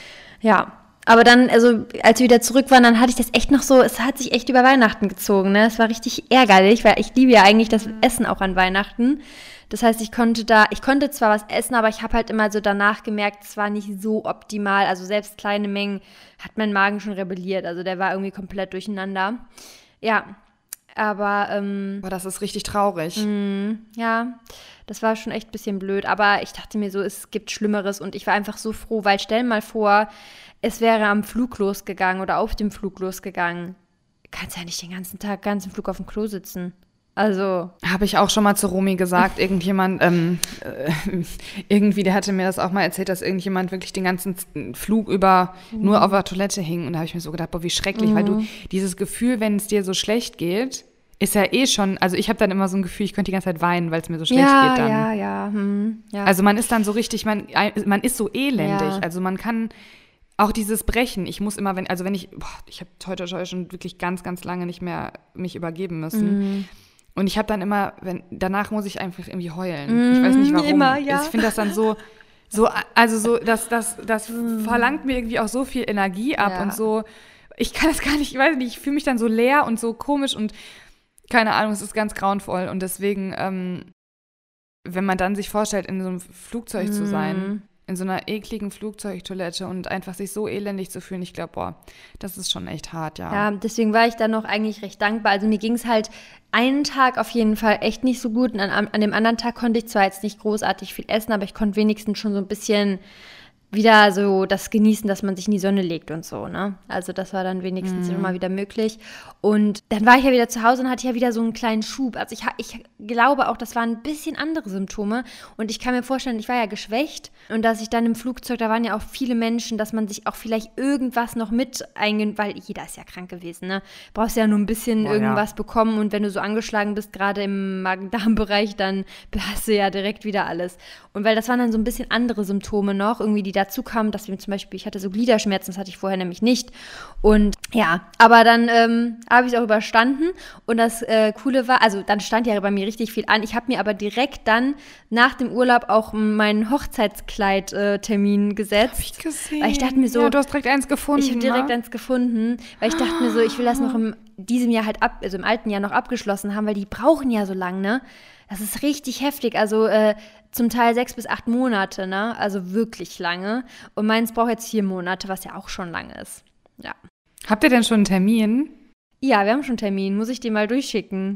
Ja, aber dann, also als wir wieder zurück waren, dann hatte ich das echt noch so, es hat sich echt über Weihnachten gezogen, ne? Es war richtig ärgerlich, weil ich liebe ja eigentlich das Essen auch an Weihnachten. Das heißt, ich konnte zwar was essen, aber ich habe halt immer so danach gemerkt, es war nicht so optimal. Also selbst kleine Mengen hat mein Magen schon rebelliert. Also der war irgendwie komplett durcheinander. Ja, aber Boah, das ist richtig traurig. Ja, das war schon echt ein bisschen blöd. Aber ich dachte mir so, es gibt Schlimmeres und ich war einfach so froh, weil stell mal vor, es wäre am Flug losgegangen oder auf dem Flug losgegangen. Du kannst ja nicht den ganzen Flug auf dem Klo sitzen. Also. Habe ich auch schon mal zu Romy gesagt, irgendjemand, der hatte mir das auch mal erzählt, dass irgendjemand wirklich den ganzen Flug über nur auf der Toilette hing. Und da habe ich mir so gedacht, boah, wie schrecklich, weil du dieses Gefühl, wenn es dir so schlecht geht, ist ja eh schon, also ich habe dann immer so ein Gefühl, ich könnte die ganze Zeit weinen, weil es mir so schlecht geht dann. Ja. Also man ist dann so richtig, man ist so elendig. Ja. Also man kann auch dieses Brechen, ich muss immer, ich habe heute schon wirklich ganz, ganz lange nicht mehr mich übergeben müssen. Und ich habe dann immer, danach muss ich einfach irgendwie heulen. Ich weiß nicht warum. Immer, ja. Ich finde das dann das verlangt mir irgendwie auch so viel Energie ab und so. Ich kann das gar nicht, ich weiß nicht, ich fühle mich dann so leer und so komisch und keine Ahnung, es ist ganz grauenvoll. Und deswegen, wenn man dann sich vorstellt, in so einem Flugzeug zu sein, in so einer ekligen Flugzeugtoilette und einfach sich so elendig zu fühlen, ich glaube, das ist schon echt hart, ja. Ja, deswegen war ich dann noch eigentlich recht dankbar. Also mir ging es halt einen Tag auf jeden Fall echt nicht so gut und an dem anderen Tag konnte ich zwar jetzt nicht großartig viel essen, aber ich konnte wenigstens schon so ein bisschen wieder so das genießen, dass man sich in die Sonne legt und so, ne? Also das war dann wenigstens schon mal wieder möglich. Und dann war ich ja wieder zu Hause und hatte ja wieder so einen kleinen Schub. Also ich glaube auch, das waren ein bisschen andere Symptome. Und ich kann mir vorstellen, ich war ja geschwächt und dass ich dann im Flugzeug, da waren ja auch viele Menschen, dass man sich auch vielleicht irgendwas noch weil jeder ist ja krank gewesen, ne? Brauchst ja nur ein bisschen irgendwas bekommen und wenn du so angeschlagen bist, gerade im Magen-Darm-Bereich, dann hast du ja direkt wieder alles. Und weil das waren dann so ein bisschen andere Symptome noch, irgendwie, die dazu kamen, dass wir zum Beispiel, ich hatte so Gliederschmerzen, das hatte ich vorher nämlich nicht. Und ja, aber dann habe ich es auch überstanden und das Coole war, also dann stand ja bei mir richtig viel an. Ich habe mir aber direkt dann nach dem Urlaub auch meinen Hochzeitskleid-Termin gesetzt. Hab ich gesehen. Weil ich dachte mir so, ja, du hast direkt eins gefunden. Ich habe direkt eins gefunden, weil ich dachte mir so, ich will das noch in diesem Jahr also im alten Jahr noch abgeschlossen haben, weil die brauchen ja so lang, ne? Das ist richtig heftig, also zum Teil 6 bis 8 Monate, ne? Also wirklich lange. Und meins braucht jetzt 4 Monate, was ja auch schon lange ist. Ja. Habt ihr denn schon einen Termin? Ja, wir haben schon einen Termin. Muss ich den mal durchschicken?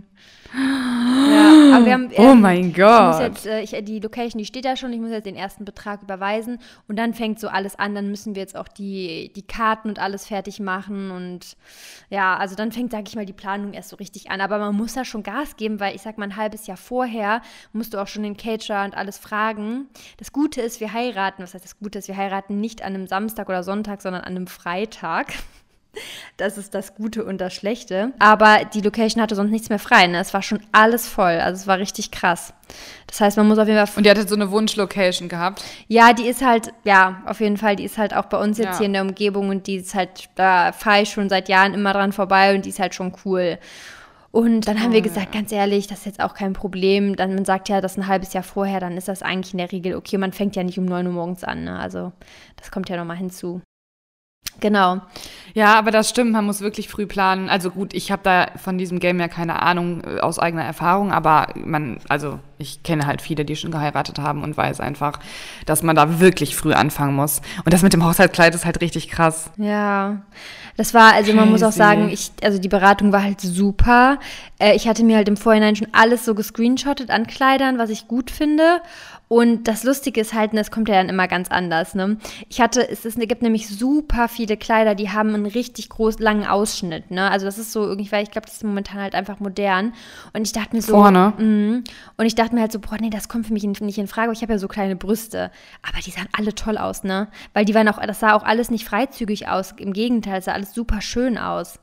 Ja, aber wir haben, oh mein Gott. Die Location, die steht da schon. Ich muss jetzt den ersten Betrag überweisen. Und dann fängt so alles an. Dann müssen wir jetzt auch die Karten und alles fertig machen. Und ja, also dann fängt, sag ich mal, die Planung erst so richtig an. Aber man muss da schon Gas geben, weil ich sag mal, ein halbes Jahr vorher musst du auch schon den Caterer und alles fragen. Das Gute ist, wir heiraten. Was heißt das Gute ist? Wir heiraten nicht an einem Samstag oder Sonntag, sondern an einem Freitag. Das ist das Gute und das Schlechte. Aber die Location hatte sonst nichts mehr frei. Ne? Es war schon alles voll. Also es war richtig krass. Das heißt, man muss auf jeden Fall... Und ihr hattet so eine Wunschlocation gehabt? Ja, die ist halt, ja, auf jeden Fall. Die ist halt auch bei uns jetzt hier in der Umgebung. Und die ist halt, da fahre ich schon seit Jahren immer dran vorbei. Und die ist halt schon cool. Und dann haben wir gesagt, ganz ehrlich, das ist jetzt auch kein Problem. Dann, man sagt ja, das ein halbes Jahr vorher, dann ist das eigentlich in der Regel okay. Man fängt ja nicht um 9 Uhr morgens an. Ne? Also das kommt ja nochmal hinzu. Genau. Ja, aber das stimmt, man muss wirklich früh planen. Also gut, ich habe da von diesem Game ja keine Ahnung aus eigener Erfahrung, aber ich kenne halt viele, die schon geheiratet haben und weiß einfach, dass man da wirklich früh anfangen muss. Und das mit dem Hochzeitskleid ist halt richtig krass. Ja, das war, also man muss auch sagen, die Beratung war halt super. Ich hatte mir halt im Vorhinein schon alles so gescreenshottet an Kleidern, was ich gut finde. Und das Lustige ist halt, es kommt ja dann immer ganz anders, ne? Es gibt nämlich super viele Kleider, die haben einen richtig langen Ausschnitt, ne? Also das ist so irgendwie, weil ich glaube, das ist momentan halt einfach modern. Und ich dachte mir so... Vorne. Und ich dachte mir halt so, boah, nee, das kommt für mich nicht in Frage. Ich habe ja so kleine Brüste. Aber die sahen alle toll aus, ne? Weil das sah auch alles nicht freizügig aus. Im Gegenteil, es sah alles super schön aus.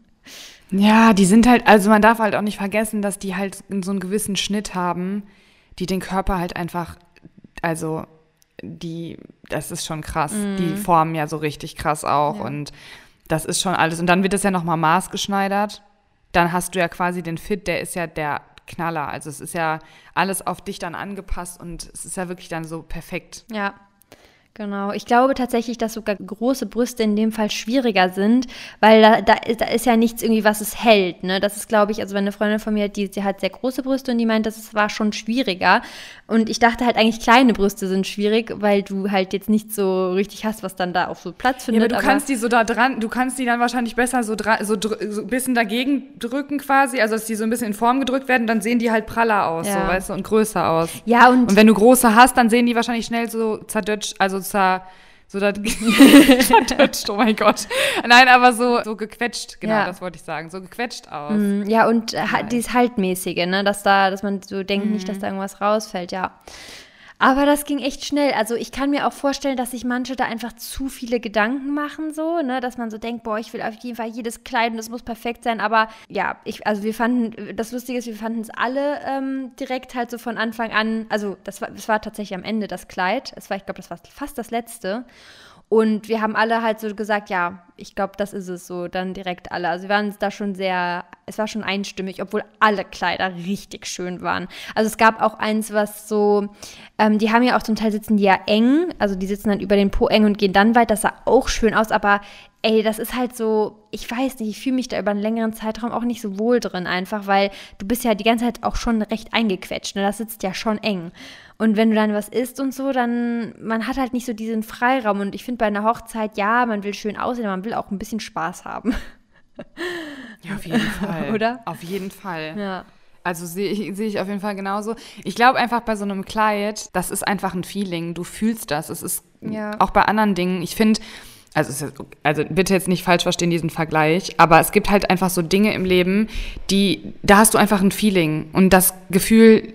Ja, die sind halt, also man darf halt auch nicht vergessen, dass die halt so einen gewissen Schnitt haben, die den Körper halt einfach, also das ist schon krass. Die formen ja so richtig krass auch und das ist schon alles. Und dann wird es ja nochmal maßgeschneidert. Dann hast du ja quasi den Fit, der ist ja der Knaller. Also es ist ja alles auf dich dann angepasst und es ist ja wirklich dann so perfekt. Ja. Genau. Ich glaube tatsächlich, dass sogar große Brüste in dem Fall schwieriger sind, weil da ist ja nichts irgendwie, was es hält. Ne? Das ist, glaube ich, also eine Freundin von mir, die hat sehr große Brüste und die meint, das war schon schwieriger. Und ich dachte halt eigentlich, kleine Brüste sind schwierig, weil du halt jetzt nicht so richtig hast, was dann da auch so Platz findet. Ja, aber du kannst die so da dran, du kannst die dann wahrscheinlich besser so ein bisschen dagegen drücken quasi, also dass die so ein bisschen in Form gedrückt werden, dann sehen die halt praller aus, so, weißt du, und größer aus. Ja, und wenn du große hast, dann sehen die wahrscheinlich schnell so zerdutscht, also verdutscht, oh mein Gott. Nein, aber so gequetscht, genau, das wollte ich sagen, so gequetscht aus. Ja, und dieses Haltmäßige, ne, dass man so denkt, nicht, dass da irgendwas rausfällt, ja. Aber das ging echt schnell. Also ich kann mir auch vorstellen, dass sich manche da einfach zu viele Gedanken machen, so, ne, dass man so denkt, boah, ich will auf jeden Fall jedes Kleid und es muss perfekt sein. Aber ja, das Lustige ist, wir fanden es alle direkt halt so von Anfang an, also das war tatsächlich am Ende das Kleid. Ich glaube, das war fast das letzte. Und wir haben alle halt so gesagt, ja, ich glaube, das ist es so, dann direkt alle. Also wir waren da schon es war schon einstimmig, obwohl alle Kleider richtig schön waren. Also es gab auch eins, was so, die haben ja auch zum Teil sitzen die ja eng, also die sitzen dann über den Po eng und gehen dann weit, das sah auch schön aus, aber ey, das ist halt so, ich weiß nicht, ich fühle mich da über einen längeren Zeitraum auch nicht so wohl drin einfach, weil du bist ja die ganze Zeit auch schon recht eingequetscht, ne? Das sitzt ja schon eng. Und wenn du dann was isst und so, dann, man hat halt nicht so diesen Freiraum. Und ich finde bei einer Hochzeit, ja, man will schön aussehen, aber man will auch ein bisschen Spaß haben. Ja, auf jeden Fall. Oder? Auf jeden Fall. Ja. Also sehe ich auf jeden Fall genauso. Ich glaube einfach bei so einem Kleid, das ist einfach ein Feeling. Du fühlst das. Es ist auch bei anderen Dingen. Ich finde, also bitte jetzt nicht falsch verstehen, diesen Vergleich, aber es gibt halt einfach so Dinge im Leben, da hast du einfach ein Feeling. Und das Gefühl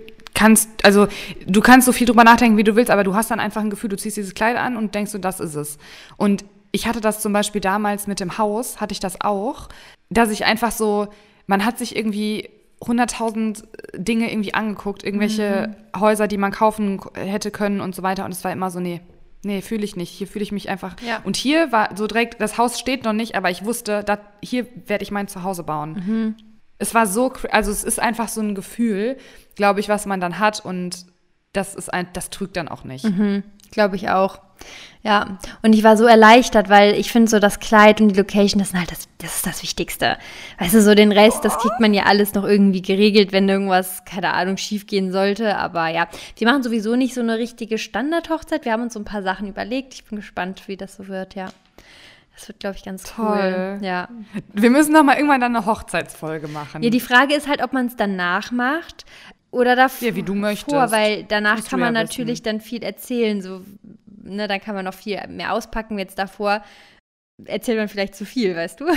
du kannst so viel drüber nachdenken, wie du willst, aber du hast dann einfach ein Gefühl, du ziehst dieses Kleid an und denkst so, das ist es. Und ich hatte das zum Beispiel damals mit dem Haus, hatte ich das auch, dass ich einfach so, man hat sich irgendwie 100.000 Dinge irgendwie angeguckt, irgendwelche Häuser, die man kaufen hätte können und so weiter. Und es war immer so, nee, fühle ich nicht. Hier fühle ich mich einfach. Ja. Und hier war so direkt, das Haus steht noch nicht, aber ich wusste, hier werde ich mein Zuhause bauen. Es war so, also es ist einfach so ein Gefühl, glaube ich, was man dann hat und das trügt dann auch nicht. Glaube ich auch. Ja, und ich war so erleichtert, weil ich finde so das Kleid und die Location, das ist das Wichtigste. Weißt du, so den Rest, das kriegt man ja alles noch irgendwie geregelt, wenn irgendwas, keine Ahnung, schief gehen sollte. Aber ja, wir machen sowieso nicht so eine richtige Standard-Hochzeit. Wir haben uns so ein paar Sachen überlegt. Ich bin gespannt, wie das so wird, ja. Das wird, glaube ich, ganz toll. Ja. Wir müssen doch mal irgendwann dann eine Hochzeitsfolge machen. Ja, die Frage ist halt, ob man es danach macht oder davor. Ja, wie du möchtest. Weil danach kann man natürlich dann viel erzählen. So, ne, dann kann man noch viel mehr auspacken. Jetzt davor erzählt man vielleicht zu viel, weißt du?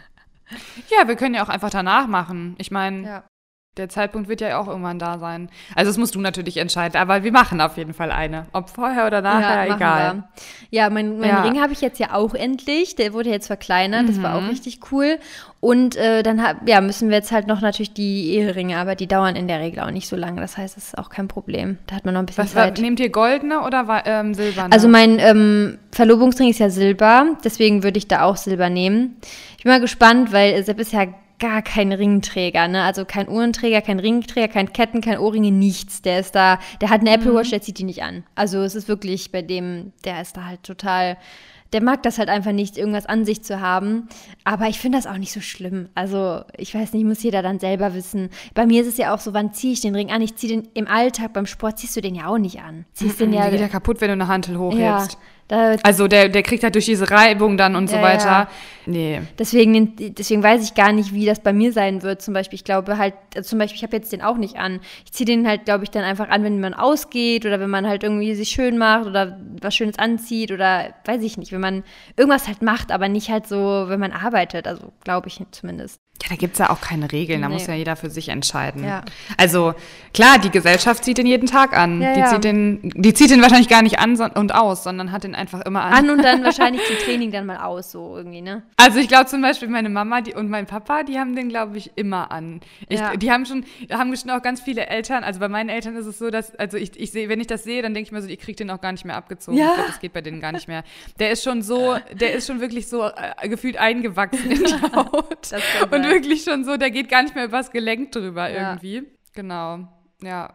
Ja, wir können ja auch einfach danach machen. Ich meine, der Zeitpunkt wird ja auch irgendwann da sein. Also das musst du natürlich entscheiden, aber wir machen auf jeden Fall eine. Ob vorher oder nachher, egal. Wir. Ja, mein Ring habe ich jetzt ja auch endlich. Der wurde jetzt verkleinert, das war auch richtig cool. Und dann müssen wir jetzt halt noch natürlich die Eheringe, aber die dauern in der Regel auch nicht so lange. Das heißt, das ist auch kein Problem. Da hat man noch ein bisschen Zeit. Nehmt ihr goldene oder silberne? Also mein Verlobungsring ist ja Silber, deswegen würde ich da auch Silber nehmen. Ich bin mal gespannt, weil Sepp ist ja gar kein Ringträger, ne? Also kein Uhrenträger, kein Ringträger, kein Ketten, kein Ohrringe, nichts. Der hat eine Apple Watch, der zieht die nicht an. Also es ist wirklich bei dem, der ist da halt total, der mag das halt einfach nicht, irgendwas an sich zu haben. Aber ich finde das auch nicht so schlimm. Also ich weiß nicht, muss jeder dann selber wissen. Bei mir ist es ja auch so, wann ziehe ich den Ring an? Ich ziehe den im Alltag, beim Sport ziehst du den ja auch nicht an. Ziehst den ja. Der geht ja kaputt, wenn du eine Hantel hochhebst. Ja. Also der kriegt halt durch diese Reibung dann und so weiter. Ja. Nee. Deswegen weiß ich gar nicht, wie das bei mir sein wird. Zum Beispiel, ich glaube halt, ich habe jetzt den auch nicht an. Ich ziehe den halt, glaube ich, dann einfach an, wenn man ausgeht oder wenn man halt irgendwie sich schön macht oder was Schönes anzieht oder weiß ich nicht, wenn man irgendwas halt macht, aber nicht halt so, wenn man arbeitet. Also glaube ich zumindest. Ja, da gibt es ja auch keine Regeln, da muss ja jeder für sich entscheiden. Ja. Also klar, die Gesellschaft zieht den jeden Tag an. Ja, die zieht den wahrscheinlich gar nicht an und aus, sondern hat den einfach immer an. An und dann wahrscheinlich zum Training dann mal aus, so irgendwie, ne? Also ich glaube zum Beispiel meine Mama und mein Papa, die haben den, glaube ich, immer an. Die haben schon auch ganz viele Eltern, also bei meinen Eltern ist es so, dass, also ich sehe, wenn ich das sehe, dann denke ich mir so, ihr kriegt den auch gar nicht mehr abgezogen. Ja. Ich glaube, das geht bei denen gar nicht mehr. Der ist schon wirklich so gefühlt eingewachsen in die Haut. Und wirklich schon so, der geht gar nicht mehr übers Gelenk drüber irgendwie. Genau, ja.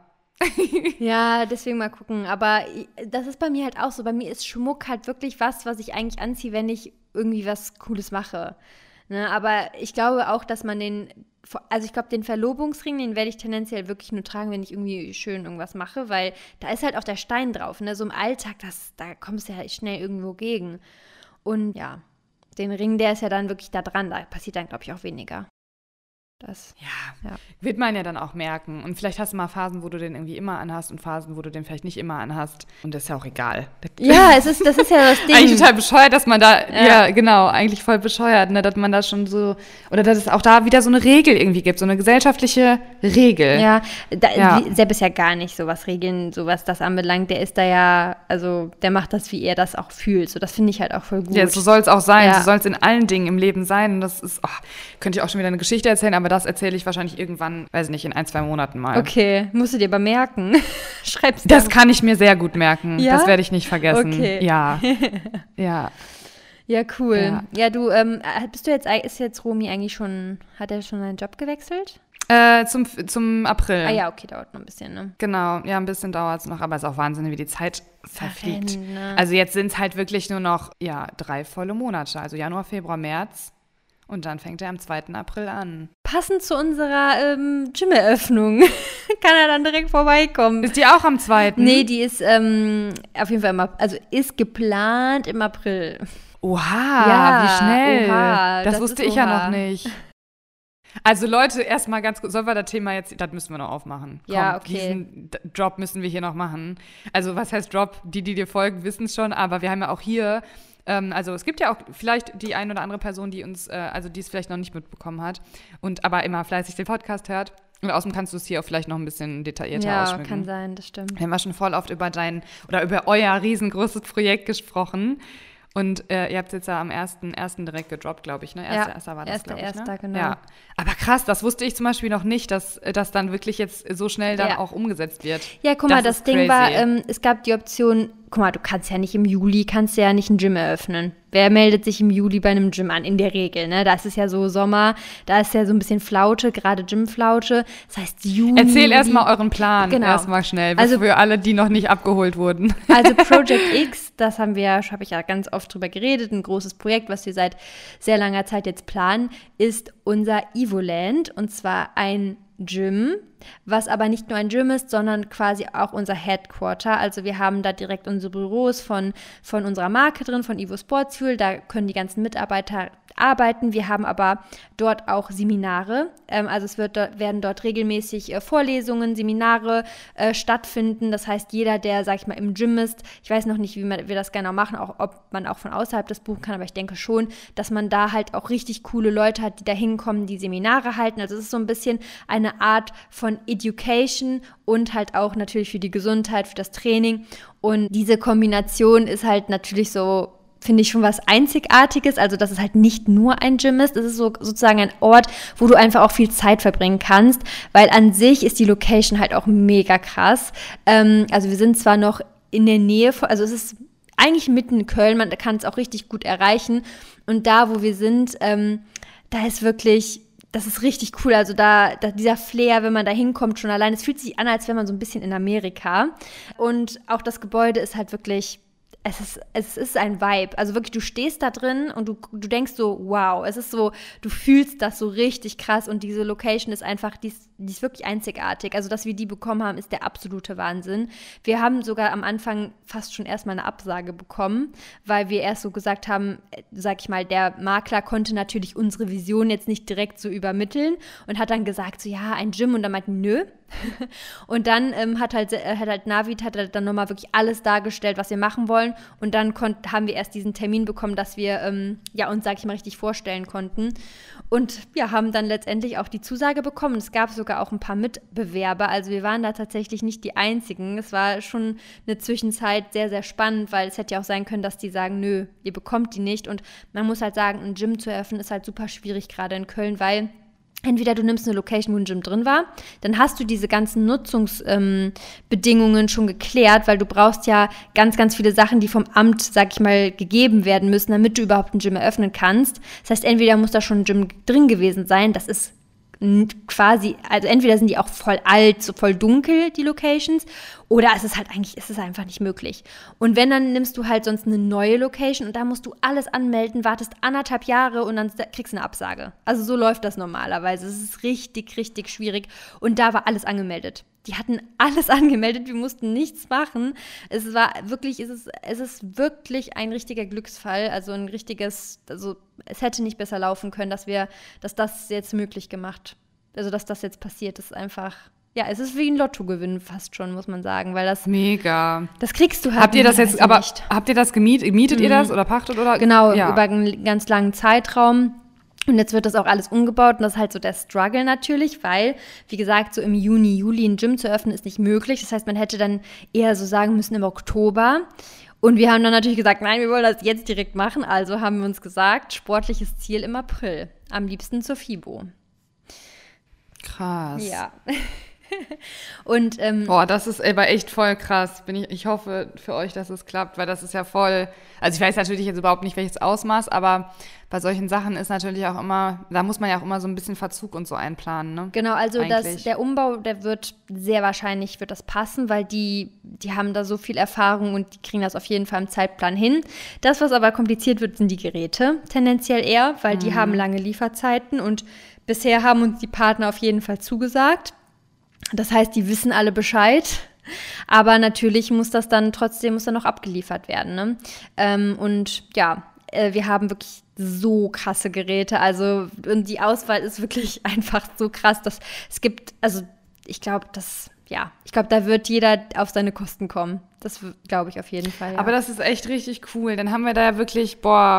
Ja, deswegen mal gucken. Aber das ist bei mir halt auch so. Bei mir ist Schmuck halt wirklich was ich eigentlich anziehe, wenn ich irgendwie was Cooles mache. Ne? Aber ich glaube auch, dass man den Verlobungsring, den werde ich tendenziell wirklich nur tragen, wenn ich irgendwie schön irgendwas mache, weil da ist halt auch der Stein drauf. Ne? So im Alltag, da kommst du ja schnell irgendwo gegen. Und ja, den Ring, der ist ja dann wirklich da dran. Da passiert dann, glaube ich, auch weniger. Ja, wird man ja dann auch merken. Und vielleicht hast du mal Phasen, wo du den irgendwie immer anhast und Phasen, wo du den vielleicht nicht immer anhast. Und das ist ja auch egal. Ja, das ist ja das Ding. Eigentlich total bescheuert, dass man da, ja genau, eigentlich voll bescheuert, ne, dass man da schon so, oder dass es auch da wieder so eine Regel irgendwie gibt, so eine gesellschaftliche Regel. Ja, Sepp ist ja gar nicht so, was Regeln, so was das anbelangt. Der ist da ja, also der macht das, wie er das auch fühlt. So, das finde ich halt auch voll gut. Ja, so soll es auch sein. So soll es in allen Dingen im Leben sein. Und das ist, könnte ich auch schon wieder eine Geschichte erzählen, aber das erzähle ich wahrscheinlich irgendwann, weiß nicht, in 1-2 Monaten mal. Okay, musst du dir aber merken. Schreib's Das kann ich mir sehr gut merken. Ja? Das werde ich nicht vergessen. Okay. Ja. Ja. Ja, cool. Ja, du, ist jetzt Romy eigentlich schon, hat er schon seinen Job gewechselt? Zum April. Ah ja, okay, dauert noch ein bisschen, ne? Genau, ja, ein bisschen dauert es noch, aber es ist auch Wahnsinn, wie die Zeit verfliegt. Ne? Also jetzt sind es halt wirklich nur noch, 3 volle Monate, also Januar, Februar, März und dann fängt er am 2. April an. Passend zu unserer Gym-Eröffnung kann er dann direkt vorbeikommen. Ist die auch am 2.? Nee, die ist auf jeden Fall ist geplant im April. Oha, wie schnell. Oha, das wusste ich ja noch nicht. Also Leute, erstmal ganz kurz, sollen wir das Thema jetzt, das müssen wir noch aufmachen. Komm, ja, okay. Diesen Drop müssen wir hier noch machen. Also was heißt Drop? Die dir folgen, wissen es schon, aber wir haben ja auch hier, also es gibt ja auch vielleicht die ein oder andere Person, die uns, die es vielleicht noch nicht mitbekommen hat und aber immer fleißig den Podcast hört. Und außerdem kannst du es hier auch vielleicht noch ein bisschen detaillierter ausschmücken. Ja, kann sein, das stimmt. Wir haben ja schon voll oft über über euer riesengroßes Projekt gesprochen. Und ihr habt es jetzt ja am 1.1. direkt gedroppt, glaube ich, ne? 1.1. war das, glaube ich, ne? Genau. Ja. Aber krass, das wusste ich zum Beispiel noch nicht, dass das dann wirklich jetzt so schnell dann auch umgesetzt wird. Ja, guck mal, das Ding war, es gab die Option, guck mal, du kannst ja nicht im Juli, ein Gym eröffnen. Wer meldet sich im Juli bei einem Gym an? In der Regel, ne? Da ist es ja so Sommer, da ist ja so ein bisschen Flaute, gerade Gymflaute. Das heißt Juli. Erzähl erstmal euren Plan, erstmal schnell, also für alle, die noch nicht abgeholt wurden. Also Project X, das habe ich ja ganz oft drüber geredet, ein großes Projekt, was wir seit sehr langer Zeit jetzt planen, ist unser Evoland, und zwar ein Gym, was aber nicht nur ein Gym ist, sondern quasi auch unser Headquarter. Also wir haben da direkt unsere Büros von unserer Marke drin, von Evo Sports Fuel. Da können die ganzen Mitarbeiter arbeiten. Wir haben aber dort auch Seminare. Also werden dort regelmäßig Vorlesungen, Seminare stattfinden. Das heißt, jeder, der, sag ich mal, im Gym ist, ich weiß noch nicht, wie wir das genau machen, auch ob man auch von außerhalb das buchen kann, aber ich denke schon, dass man da halt auch richtig coole Leute hat, die da hinkommen, die Seminare halten. Also es ist so ein bisschen eine Art von Education und halt auch natürlich für die Gesundheit, für das Training. Und diese Kombination ist halt natürlich so, finde ich, schon was Einzigartiges, also dass es halt nicht nur ein Gym ist, es ist sozusagen ein Ort, wo du einfach auch viel Zeit verbringen kannst, weil an sich ist die Location halt auch mega krass. Also wir sind zwar noch in der Nähe, also es ist eigentlich mitten in Köln, man kann es auch richtig gut erreichen, und da, wo wir sind, da ist wirklich, das ist richtig cool, also da dieser Flair, wenn man da hinkommt schon allein, es fühlt sich an, als wäre man so ein bisschen in Amerika, und auch das Gebäude ist halt wirklich, es ist ein Vibe. Also wirklich, du stehst da drin und du denkst so, wow, es ist so, du fühlst das so richtig krass, und diese Location ist einfach, die ist wirklich einzigartig. Also, dass wir die bekommen haben, ist der absolute Wahnsinn. Wir haben sogar am Anfang fast schon erstmal eine Absage bekommen, weil wir erst so gesagt haben, sag ich mal, der Makler konnte natürlich unsere Vision jetzt nicht direkt so übermitteln und hat dann gesagt, so ja, ein Gym, und dann meinten, nö. Und dann hat Navid dann nochmal wirklich alles dargestellt, was wir machen wollen, und dann haben wir erst diesen Termin bekommen, dass wir uns, sag ich mal, richtig vorstellen konnten, und ja, haben dann letztendlich auch die Zusage bekommen. Es gab sogar auch ein paar Mitbewerber, also wir waren da tatsächlich nicht die Einzigen. Es war schon eine Zwischenzeit sehr, sehr spannend, weil es hätte ja auch sein können, dass die sagen, nö, ihr bekommt die nicht, und man muss halt sagen, ein Gym zu eröffnen ist halt super schwierig, gerade in Köln, weil entweder du nimmst eine Location, wo ein Gym drin war, dann hast du diese ganzen Nutzungsbedingungen schon geklärt, weil du brauchst ja ganz, ganz viele Sachen, die vom Amt, sag ich mal, gegeben werden müssen, damit du überhaupt ein Gym eröffnen kannst. Das heißt, entweder muss da schon ein Gym drin gewesen sein, das ist quasi, also entweder sind die auch voll alt, so voll dunkel, die Locations, oder es ist einfach nicht möglich. Und wenn, dann nimmst du halt sonst eine neue Location, und da musst du alles anmelden, wartest 1,5 Jahre und dann kriegst du eine Absage. Also so läuft das normalerweise. Es ist richtig, richtig schwierig, und da war alles angemeldet. Die hatten alles angemeldet, wir mussten nichts machen. Es ist wirklich ein richtiger Glücksfall, also es hätte nicht besser laufen können, dass das jetzt möglich gemacht also dass das jetzt passiert, ist einfach, ja, es ist wie ein Lottogewinn fast schon, muss man sagen, weil das Mega. Das kriegst du halt Habt ihr das jetzt, aber nicht. habt ihr das gemietet? Mietet ihr das oder pachtet oder? Genau, ja. über einen ganz langen Zeitraum. Und jetzt wird das auch alles umgebaut und das ist halt so der Struggle natürlich, weil, wie gesagt, so im Juni, Juli ein Gym zu öffnen ist nicht möglich. Das heißt, man hätte dann eher so sagen müssen im Oktober. Und wir haben dann natürlich gesagt, nein, wir wollen das jetzt direkt machen. Also haben wir uns gesagt, sportliches Ziel im April. Am liebsten zur FIBO. Krass. Ja. Und boah, das ist aber echt voll krass. Ich hoffe für euch, dass es klappt, weil das ist ja voll, also ich weiß natürlich jetzt überhaupt nicht, welches Ausmaß, aber bei solchen Sachen ist natürlich auch immer, da muss man ja auch immer so ein bisschen Verzug und so einplanen, ne? Genau, also der Umbau, der wird sehr wahrscheinlich, wird das passen, weil die haben da so viel Erfahrung und die kriegen das auf jeden Fall im Zeitplan hin. Das, was aber kompliziert wird, sind die Geräte, tendenziell eher, weil die haben lange Lieferzeiten und bisher haben uns die Partner auf jeden Fall zugesagt. Das heißt, die wissen alle Bescheid, aber natürlich muss das dann trotzdem noch abgeliefert werden, ne? Und ja, wir haben wirklich so krasse Geräte, also und die Auswahl ist wirklich einfach so krass, dass es gibt, also ich glaube, da wird jeder auf seine Kosten kommen. Das glaube ich auf jeden Fall. Ja. Aber das ist echt richtig cool. Dann haben wir da ja wirklich,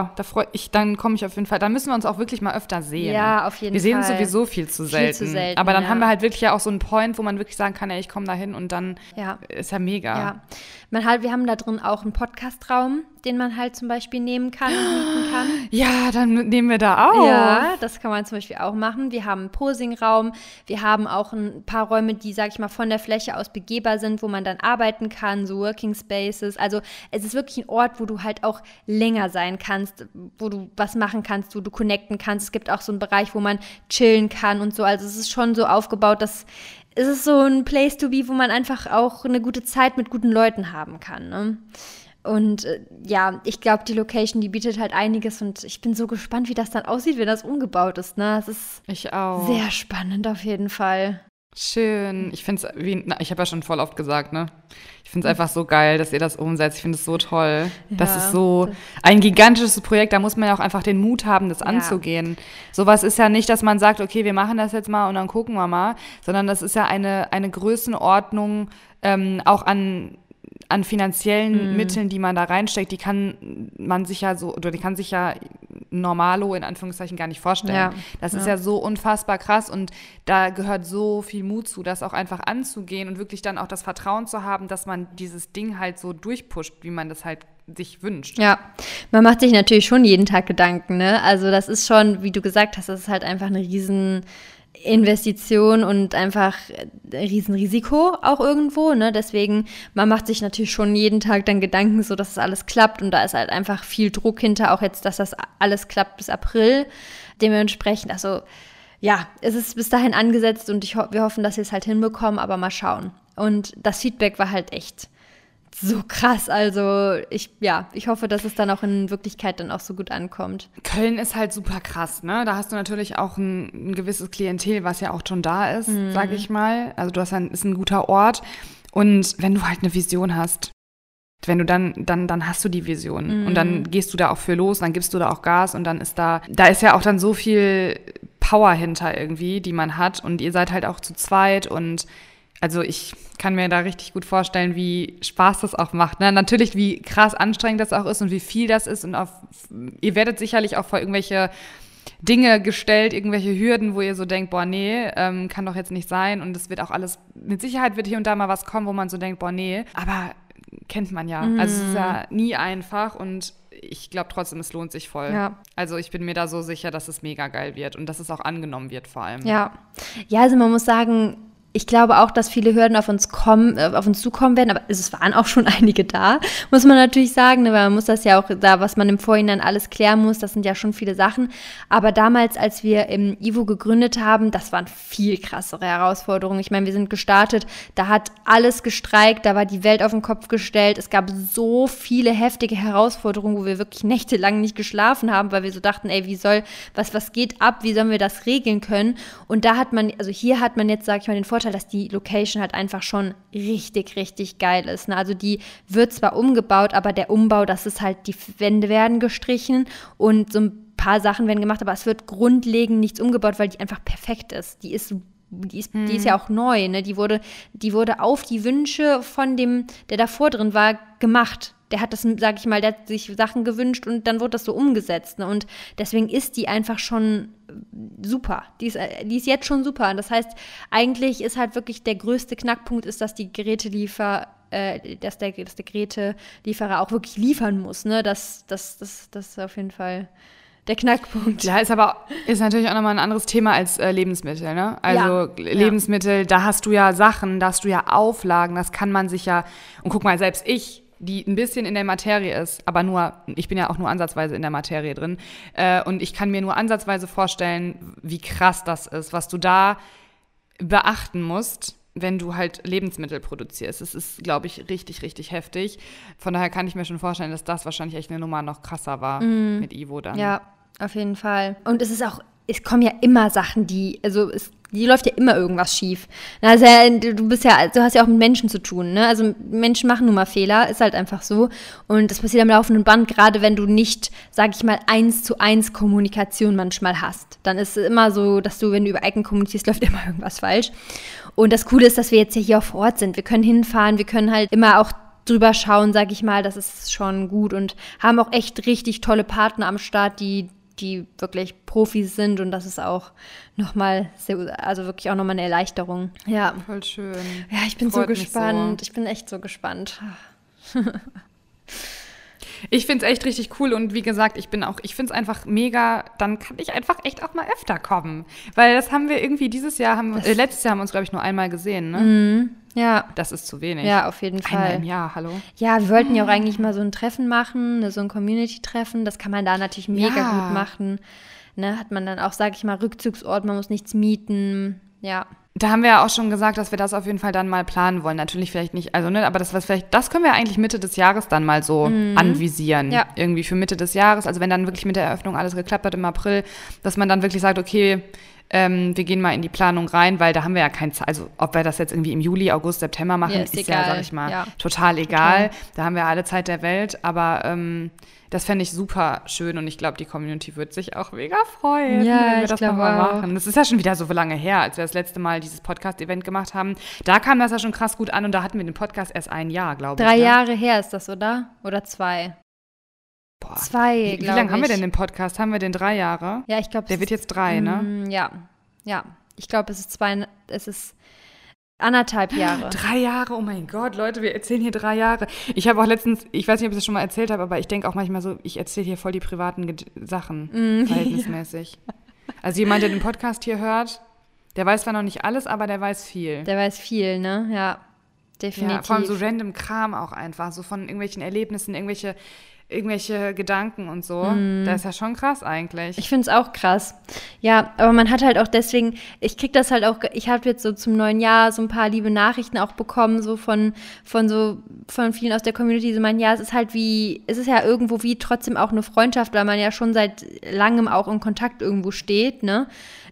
dann komme ich auf jeden Fall, dann müssen wir uns auch wirklich mal öfter sehen. Ja, auf jeden Fall. Wir sehen uns sowieso viel zu selten. Aber dann haben wir halt wirklich ja auch so einen Point, wo man wirklich sagen kann, ey, ich komme da hin und dann ist ja mega. Ja. Wir haben da drin auch einen Podcastraum, den man halt zum Beispiel nehmen kann und mieten kann. Ja, dann nehmen wir da auch. Ja, das kann man zum Beispiel auch machen. Wir haben einen Posingraum. Wir haben auch ein paar Räume, die, sag ich mal, von der Fläche aus begehbar sind, wo man dann arbeiten kann, so Working Spaces. Also es ist wirklich ein Ort, wo du halt auch länger sein kannst, wo du was machen kannst, wo du connecten kannst. Es gibt auch so einen Bereich, wo man chillen kann und so. Also es ist schon so aufgebaut, dass es ist so ein Place to be, wo man einfach auch eine gute Zeit mit guten Leuten haben kann, ne? Und ich glaube, die Location, die bietet halt einiges und ich bin so gespannt, wie das dann aussieht, wenn das umgebaut ist, ne? Das ist ich auch. Sehr spannend auf jeden Fall. Schön. Ich finde es, ich habe ja schon voll oft gesagt, ne? Ich finde es einfach so geil, dass ihr das umsetzt. Ich finde es so toll. Ja, das ist so ein gigantisches Projekt. Da muss man ja auch einfach den Mut haben, das anzugehen. Sowas ist ja nicht, dass man sagt, okay, wir machen das jetzt mal und dann gucken wir mal, sondern das ist ja eine Größenordnung auch an finanziellen Mitteln, die man da reinsteckt, die kann sich ja Normalo in Anführungszeichen gar nicht vorstellen. Ja. Das ist ja so unfassbar krass und da gehört so viel Mut zu, das auch einfach anzugehen und wirklich dann auch das Vertrauen zu haben, dass man dieses Ding halt so durchpusht, wie man das halt sich wünscht. Ja, man macht sich natürlich schon jeden Tag Gedanken, ne? Also das ist schon, wie du gesagt hast, das ist halt einfach eine riesen Investition und einfach ein Riesenrisiko auch irgendwo, ne? Deswegen, man macht sich natürlich schon jeden Tag dann Gedanken, so dass es alles klappt und da ist halt einfach viel Druck hinter, auch jetzt, dass das alles klappt bis April. Dementsprechend, also ja, es ist bis dahin angesetzt und wir hoffen, dass wir es halt hinbekommen, aber mal schauen. Und das Feedback war halt echt so krass, also ich hoffe, dass es dann auch in Wirklichkeit dann auch so gut ankommt. Köln ist halt super krass, ne? Da hast du natürlich auch ein gewisses Klientel, was ja auch schon da ist, sage ich mal. Also ist ein guter Ort und wenn du halt eine Vision hast, wenn du dann hast du die Vision und dann gehst du da auch für los, dann gibst du da auch Gas und dann ist da ist ja auch dann so viel Power hinter irgendwie, die man hat und ihr seid halt auch zu zweit und also ich kann mir da richtig gut vorstellen, wie Spaß das auch macht. Ne? Natürlich, wie krass anstrengend das auch ist und wie viel das ist. Und ihr werdet sicherlich auch vor irgendwelche Dinge gestellt, irgendwelche Hürden, wo ihr so denkt, boah, nee, kann doch jetzt nicht sein. Und es wird auch alles, mit Sicherheit wird hier und da mal was kommen, wo man so denkt, boah, nee. Aber kennt man ja. Also es ist ja nie einfach und ich glaube trotzdem, es lohnt sich voll. Ja. Also ich bin mir da so sicher, dass es mega geil wird und dass es auch angenommen wird vor allem. Ja, also man muss sagen, ich glaube auch, dass viele Hürden auf uns zukommen werden, aber es waren auch schon einige da, muss man natürlich sagen, weil man muss das ja auch da, was man im Vorhinein alles klären muss, das sind ja schon viele Sachen, aber damals, als wir im Ivo gegründet haben, das waren viel krassere Herausforderungen. Ich meine, wir sind gestartet, da hat alles gestreikt, da war die Welt auf den Kopf gestellt, es gab so viele heftige Herausforderungen, wo wir wirklich nächtelang nicht geschlafen haben, weil wir so dachten, ey, was geht ab, wie sollen wir das regeln können? Und da hier hat man jetzt, sag ich mal, den Vorteil, dass die Location halt einfach schon richtig, richtig geil ist. Ne? Also die wird zwar umgebaut, aber der Umbau, das ist halt, die Wände werden gestrichen und so ein paar Sachen werden gemacht, aber es wird grundlegend nichts umgebaut, weil die einfach perfekt ist. Die ist ja auch neu, ne? Die wurde auf die Wünsche von dem, der davor drin war, gemacht. Der hat das, sag ich mal, der hat sich Sachen gewünscht und dann wurde das so umgesetzt. Ne? Und deswegen ist die einfach schon super. Die ist jetzt schon super. Und das heißt, eigentlich ist halt wirklich der größte Knackpunkt ist, dass die Gerätelieferer auch wirklich liefern muss. Ne? Das ist auf jeden Fall der Knackpunkt. Ja, ist natürlich auch nochmal ein anderes Thema als Lebensmittel, ne? Also Lebensmittel, da hast du ja Sachen, da hast du ja Auflagen, das kann man sich ja, und guck mal, selbst ich, die ein bisschen in der Materie ist, aber ich bin ja auch nur ansatzweise in der Materie drin, und ich kann mir nur ansatzweise vorstellen, wie krass das ist, was du da beachten musst, wenn du halt Lebensmittel produzierst. Es ist, glaube ich, richtig, richtig heftig. Von daher kann ich mir schon vorstellen, dass das wahrscheinlich echt eine Nummer noch krasser war mit Ivo dann. Ja, auf jeden Fall. Und es kommen ja immer Sachen, die läuft ja immer irgendwas schief. Also du hast ja auch mit Menschen zu tun, ne? Also Menschen machen nun mal Fehler, ist halt einfach so. Und das passiert am laufenden Band, gerade wenn du nicht, sag ich mal, 1:1 Kommunikation manchmal hast. Dann ist es immer so, dass du, wenn du über Ecken kommunizierst, läuft immer irgendwas falsch. Und das Coole ist, dass wir jetzt ja hier vor Ort sind. Wir können hinfahren, wir können halt immer auch drüber schauen, sag ich mal, das ist schon gut und haben auch echt richtig tolle Partner am Start, die wirklich Profis sind und das ist auch nochmal, also wirklich auch nochmal eine Erleichterung. Ja. Voll schön. Ja, ich bin so gespannt. Ich bin echt so gespannt. Ich finde es echt richtig cool und wie gesagt, ich finde es einfach mega, dann kann ich einfach echt auch mal öfter kommen. Weil das haben wir irgendwie letztes Jahr haben wir uns, glaube ich, nur einmal gesehen, ne? Ja. Das ist zu wenig. Ja, auf jeden Fall. Einmal im Jahr, hallo? Ja, wir wollten ja auch eigentlich mal so ein Treffen machen, so ein Community-Treffen. Das kann man da natürlich mega gut machen. Ne, hat man dann auch, sag ich mal, Rückzugsort, man muss nichts mieten. Ja. Da haben wir ja auch schon gesagt, dass wir das auf jeden Fall dann mal planen wollen. Natürlich vielleicht nicht, also ne, aber das können wir eigentlich Mitte des Jahres dann mal so anvisieren. Ja. Irgendwie für Mitte des Jahres, also wenn dann wirklich mit der Eröffnung alles geklappt hat im April, dass man dann wirklich sagt, okay, wir gehen mal in die Planung rein, weil da haben wir ja also ob wir das jetzt irgendwie im Juli, August, September machen, ist ja, sag ich mal, total egal. Total. Da haben wir alle Zeit der Welt, aber das fände ich super schön und ich glaube, die Community wird sich auch mega freuen, wenn wir das nochmal machen. Das ist ja schon wieder so lange her, als wir das letzte Mal dieses Podcast-Event gemacht haben. Da kam das ja schon krass gut an und da hatten wir den Podcast erst ein Jahr, glaube ich. 3 Jahre her ist das, oder? Oder 2? Boah, 2, glaube ich. Wie lange haben wir denn den Podcast? Haben wir den 3 Jahre? Ja, ich glaube. Der wird jetzt 3, ne? Ja. Ich glaube, es ist 1,5 Jahre. 3 Jahre, oh mein Gott, Leute, wir erzählen hier 3 Jahre. Ich habe auch letztens, ich weiß nicht, ob ich das schon mal erzählt habe, aber ich denke auch manchmal so, ich erzähle hier voll die privaten Sachen, verhältnismäßig. Also jemand, der den Podcast hier hört, der weiß zwar noch nicht alles, aber der weiß viel. Der weiß viel, ne? Ja, definitiv. Ja, vor allem so random Kram auch einfach, so von irgendwelchen Erlebnissen, irgendwelche Gedanken und so. Das ist ja schon krass eigentlich. Ich finde es auch krass. Ja, aber man hat halt auch deswegen, ich krieg das halt auch, ich habe jetzt so zum neuen Jahr so ein paar liebe Nachrichten auch bekommen, so von vielen aus der Community, so meinen, ja, es ist ja irgendwo wie trotzdem auch eine Freundschaft, weil man ja schon seit langem auch in Kontakt irgendwo steht, ne?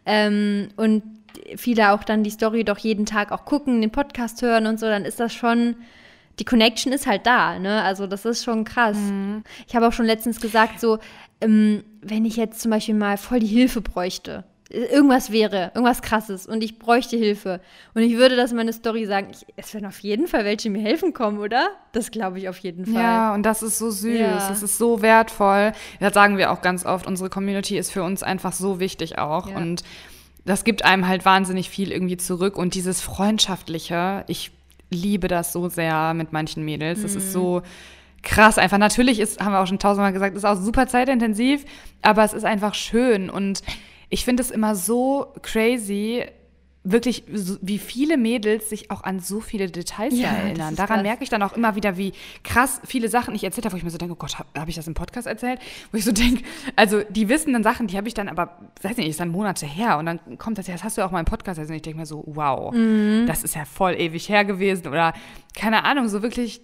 Und viele auch dann die Story doch jeden Tag auch gucken, den Podcast hören und so, dann ist das schon, die Connection ist halt da, ne? Also das ist schon krass. Ich habe auch schon letztens gesagt, so, wenn ich jetzt zum Beispiel mal voll die Hilfe bräuchte, irgendwas Krasses und ich bräuchte Hilfe und ich würde das in meine Story sagen, es werden auf jeden Fall welche mir helfen kommen, oder? Das glaube ich auf jeden Fall. Ja, und das ist so süß, das ist so wertvoll. Das sagen wir auch ganz oft, unsere Community ist für uns einfach so wichtig auch und das gibt einem halt wahnsinnig viel irgendwie zurück und dieses Freundschaftliche, ich liebe das so sehr mit manchen Mädels. Das ist so krass. Einfach natürlich haben wir auch schon 1000-mal gesagt, ist auch super zeitintensiv, aber es ist einfach schön. Und ich finde es immer so crazy, wirklich, wie viele Mädels sich auch an so viele Details erinnern. Daran merke ich dann auch immer wieder, wie krass viele Sachen ich erzählt habe, wo ich mir so denke, oh Gott, habe ich das im Podcast erzählt? Wo ich so denke, also die wissen dann Sachen, die habe ich dann aber, weiß nicht, ist dann Monate her und dann kommt das, ja, das hast du ja auch mal im Podcast erzählt und ich denke mir so, wow, das ist ja voll ewig her gewesen oder keine Ahnung, so wirklich,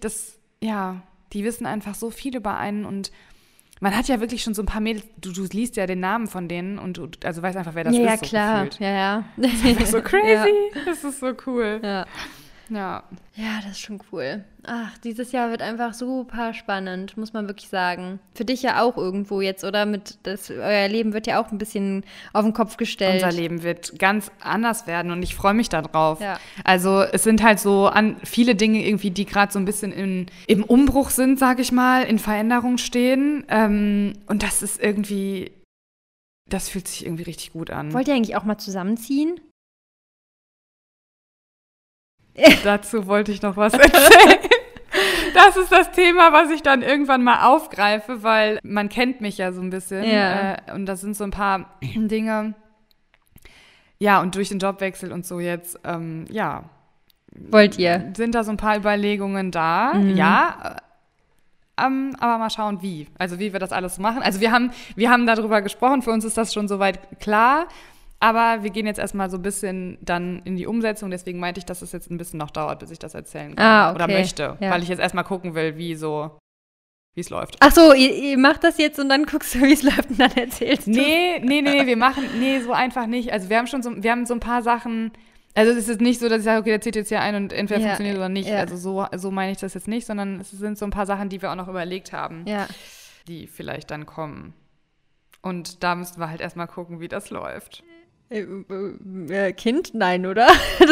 die wissen einfach so viel über einen und man hat ja wirklich schon so ein paar Mädels, du liest ja den Namen von denen und du also weißt einfach, wer das ist. Ja, klar. So ja. Das ist einfach so crazy. Das ist so cool. Ja. Ja. Ja, das ist schon cool. Ach, dieses Jahr wird einfach super spannend, muss man wirklich sagen. Für dich ja auch irgendwo jetzt, oder? Euer Leben wird ja auch ein bisschen auf den Kopf gestellt. Unser Leben wird ganz anders werden und ich freue mich darauf. Ja. Also es sind halt so viele Dinge irgendwie, die gerade so ein bisschen im Umbruch sind, sag ich mal, in Veränderung stehen. Und das ist irgendwie, das fühlt sich irgendwie richtig gut an. Wollt ihr eigentlich auch mal zusammenziehen? Dazu wollte ich noch was erzählen. Das ist das Thema, was ich dann irgendwann mal aufgreife, weil man kennt mich ja so ein bisschen. Ja. Und das sind so ein paar Dinge. Ja, und durch den Jobwechsel und so jetzt, Wollt ihr? sind da so ein paar Überlegungen da. Ja, aber mal schauen, wie. Also wie wir das alles machen. Also wir haben darüber gesprochen, für uns ist das schon soweit klar. Aber wir gehen jetzt erstmal so ein bisschen dann in die Umsetzung. Deswegen meinte ich, dass es jetzt ein bisschen noch dauert, bis ich das erzählen kann. Okay. Oder möchte. Ja. Weil ich jetzt erstmal gucken will, wie es läuft. Ach so, ihr macht das jetzt und dann guckst du, wie es läuft und dann erzählst du. Nee, so einfach nicht. Also wir haben so ein paar Sachen. Also es ist nicht so, dass ich sage, okay, der zieht jetzt hier ein und entweder funktioniert oder nicht. Ja. Also so meine ich das jetzt nicht, sondern es sind so ein paar Sachen, die wir auch noch überlegt haben, die vielleicht dann kommen. Und da müssen wir halt erstmal gucken, wie das läuft. Kind? Nein, oder?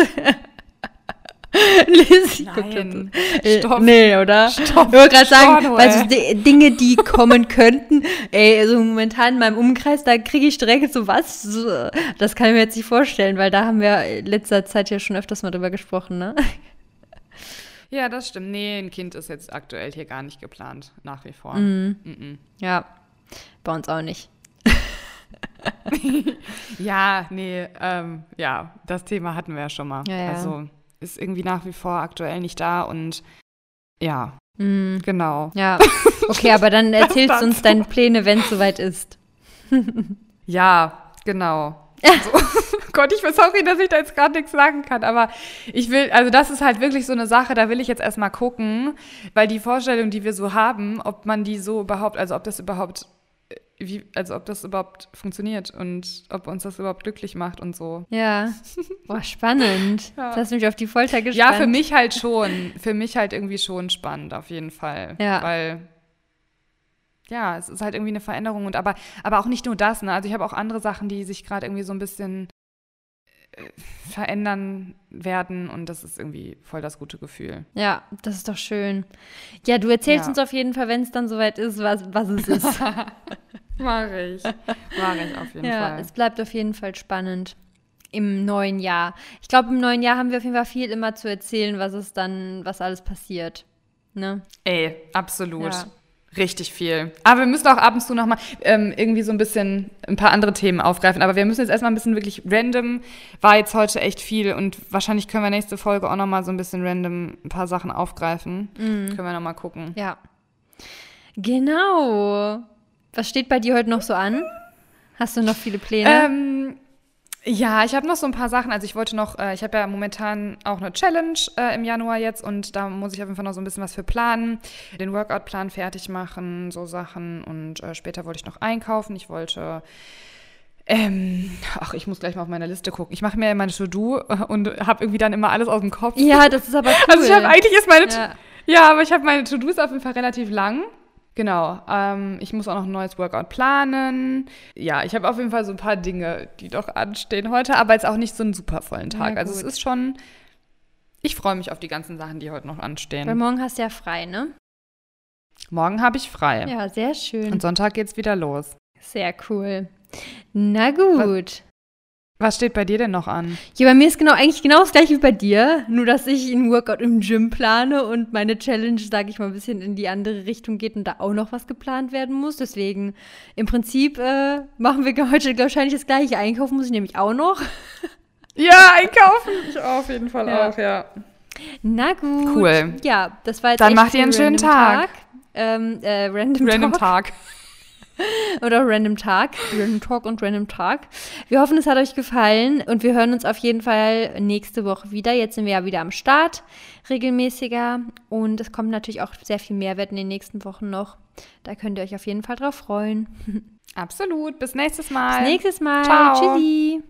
Lizzie Nein, stopp. Nee, oder? Stopp. Ich wollte gerade sagen, Storno, also Dinge, die kommen könnten, also momentan in meinem Umkreis, da kriege ich direkt so was. Das kann ich mir jetzt nicht vorstellen, weil da haben wir in letzter Zeit ja schon öfters mal drüber gesprochen, ne? Ja, das stimmt. Nee, ein Kind ist jetzt aktuell hier gar nicht geplant, nach wie vor. Ja, bei uns auch nicht. Ja, nee, das Thema hatten wir ja schon mal. Ja. Also ist irgendwie nach wie vor aktuell nicht da und ja, genau. Ja, okay, aber dann erzählst du uns deine Pläne, wenn es soweit ist. Ja, genau. So. Gott, ich bin sorry, dass ich da jetzt gerade nichts sagen kann, aber also das ist halt wirklich so eine Sache, da will ich jetzt erstmal gucken, weil die Vorstellung, die wir so haben, ob man die so überhaupt, ob das überhaupt funktioniert und ob uns das überhaupt glücklich macht und so. Ja, boah, spannend. Ja. Das hast du mich auf die Folter gespannt. Ja, für mich halt schon. Für mich halt irgendwie schon spannend, auf jeden Fall. Ja. Weil, ja, es ist halt irgendwie eine Veränderung. Aber auch nicht nur das, ne? Also ich habe auch andere Sachen, die sich gerade irgendwie so ein bisschen verändern werden und das ist irgendwie voll das gute Gefühl. Ja, das ist doch schön. Ja, du erzählst uns auf jeden Fall, wenn es dann soweit ist, was es ist. Mach ich auf jeden Fall. Ja, es bleibt auf jeden Fall spannend im neuen Jahr. Ich glaube, im neuen Jahr haben wir auf jeden Fall viel immer zu erzählen, was alles passiert. Ne? Ey, absolut. Ja. Richtig viel. Aber wir müssen auch ab und zu nochmal irgendwie so ein paar andere Themen aufgreifen. Aber wir müssen jetzt erstmal ein bisschen wirklich random, war jetzt heute echt viel und wahrscheinlich können wir nächste Folge auch nochmal so ein bisschen random ein paar Sachen aufgreifen. Können wir nochmal gucken. Ja. Genau. Was steht bei dir heute noch so an? Hast du noch viele Pläne? Ja, ich habe noch so ein paar Sachen. Also ich habe ja momentan auch eine Challenge im Januar jetzt und da muss ich auf jeden Fall noch so ein bisschen was für planen. Den Workout-Plan fertig machen, so Sachen und später wollte ich noch einkaufen. Ich wollte, ich muss gleich mal auf meine Liste gucken. Ich mache mir meine To-Do und habe irgendwie dann immer alles aus dem Kopf. Ja, das ist aber cool. Also aber ich habe meine To-Dos auf jeden Fall relativ lang. Genau, ich muss auch noch ein neues Workout planen. Ja, ich habe auf jeden Fall so ein paar Dinge, die doch anstehen heute, aber jetzt auch nicht so einen super vollen Tag. Ja, also es ist schon, ich freue mich auf die ganzen Sachen, die heute noch anstehen. Weil morgen hast du ja frei, ne? Morgen habe ich frei. Ja, sehr schön. Und Sonntag geht's wieder los. Sehr cool. Na gut. Was steht bei dir denn noch an? Ja, bei mir ist eigentlich genau das gleiche wie bei dir, nur dass ich einen Workout im Gym plane und meine Challenge, sage ich mal, ein bisschen in die andere Richtung geht und da auch noch was geplant werden muss. Deswegen im Prinzip machen wir heute wahrscheinlich das gleiche. Einkaufen muss ich nämlich auch noch. Ja, einkaufen. Ich auf jeden Fall auch, ja. Na gut. Cool. Ja, das war jetzt dann echt macht ihr einen schönen Tag. Random Tag. Oder Random Talk und Random Talk. Wir hoffen, es hat euch gefallen und wir hören uns auf jeden Fall nächste Woche wieder. Jetzt sind wir ja wieder am Start, regelmäßiger und es kommt natürlich auch sehr viel Mehrwert in den nächsten Wochen noch. Da könnt ihr euch auf jeden Fall drauf freuen. Absolut. Bis nächstes Mal. Bis nächstes Mal. Ciao. Tschüssi.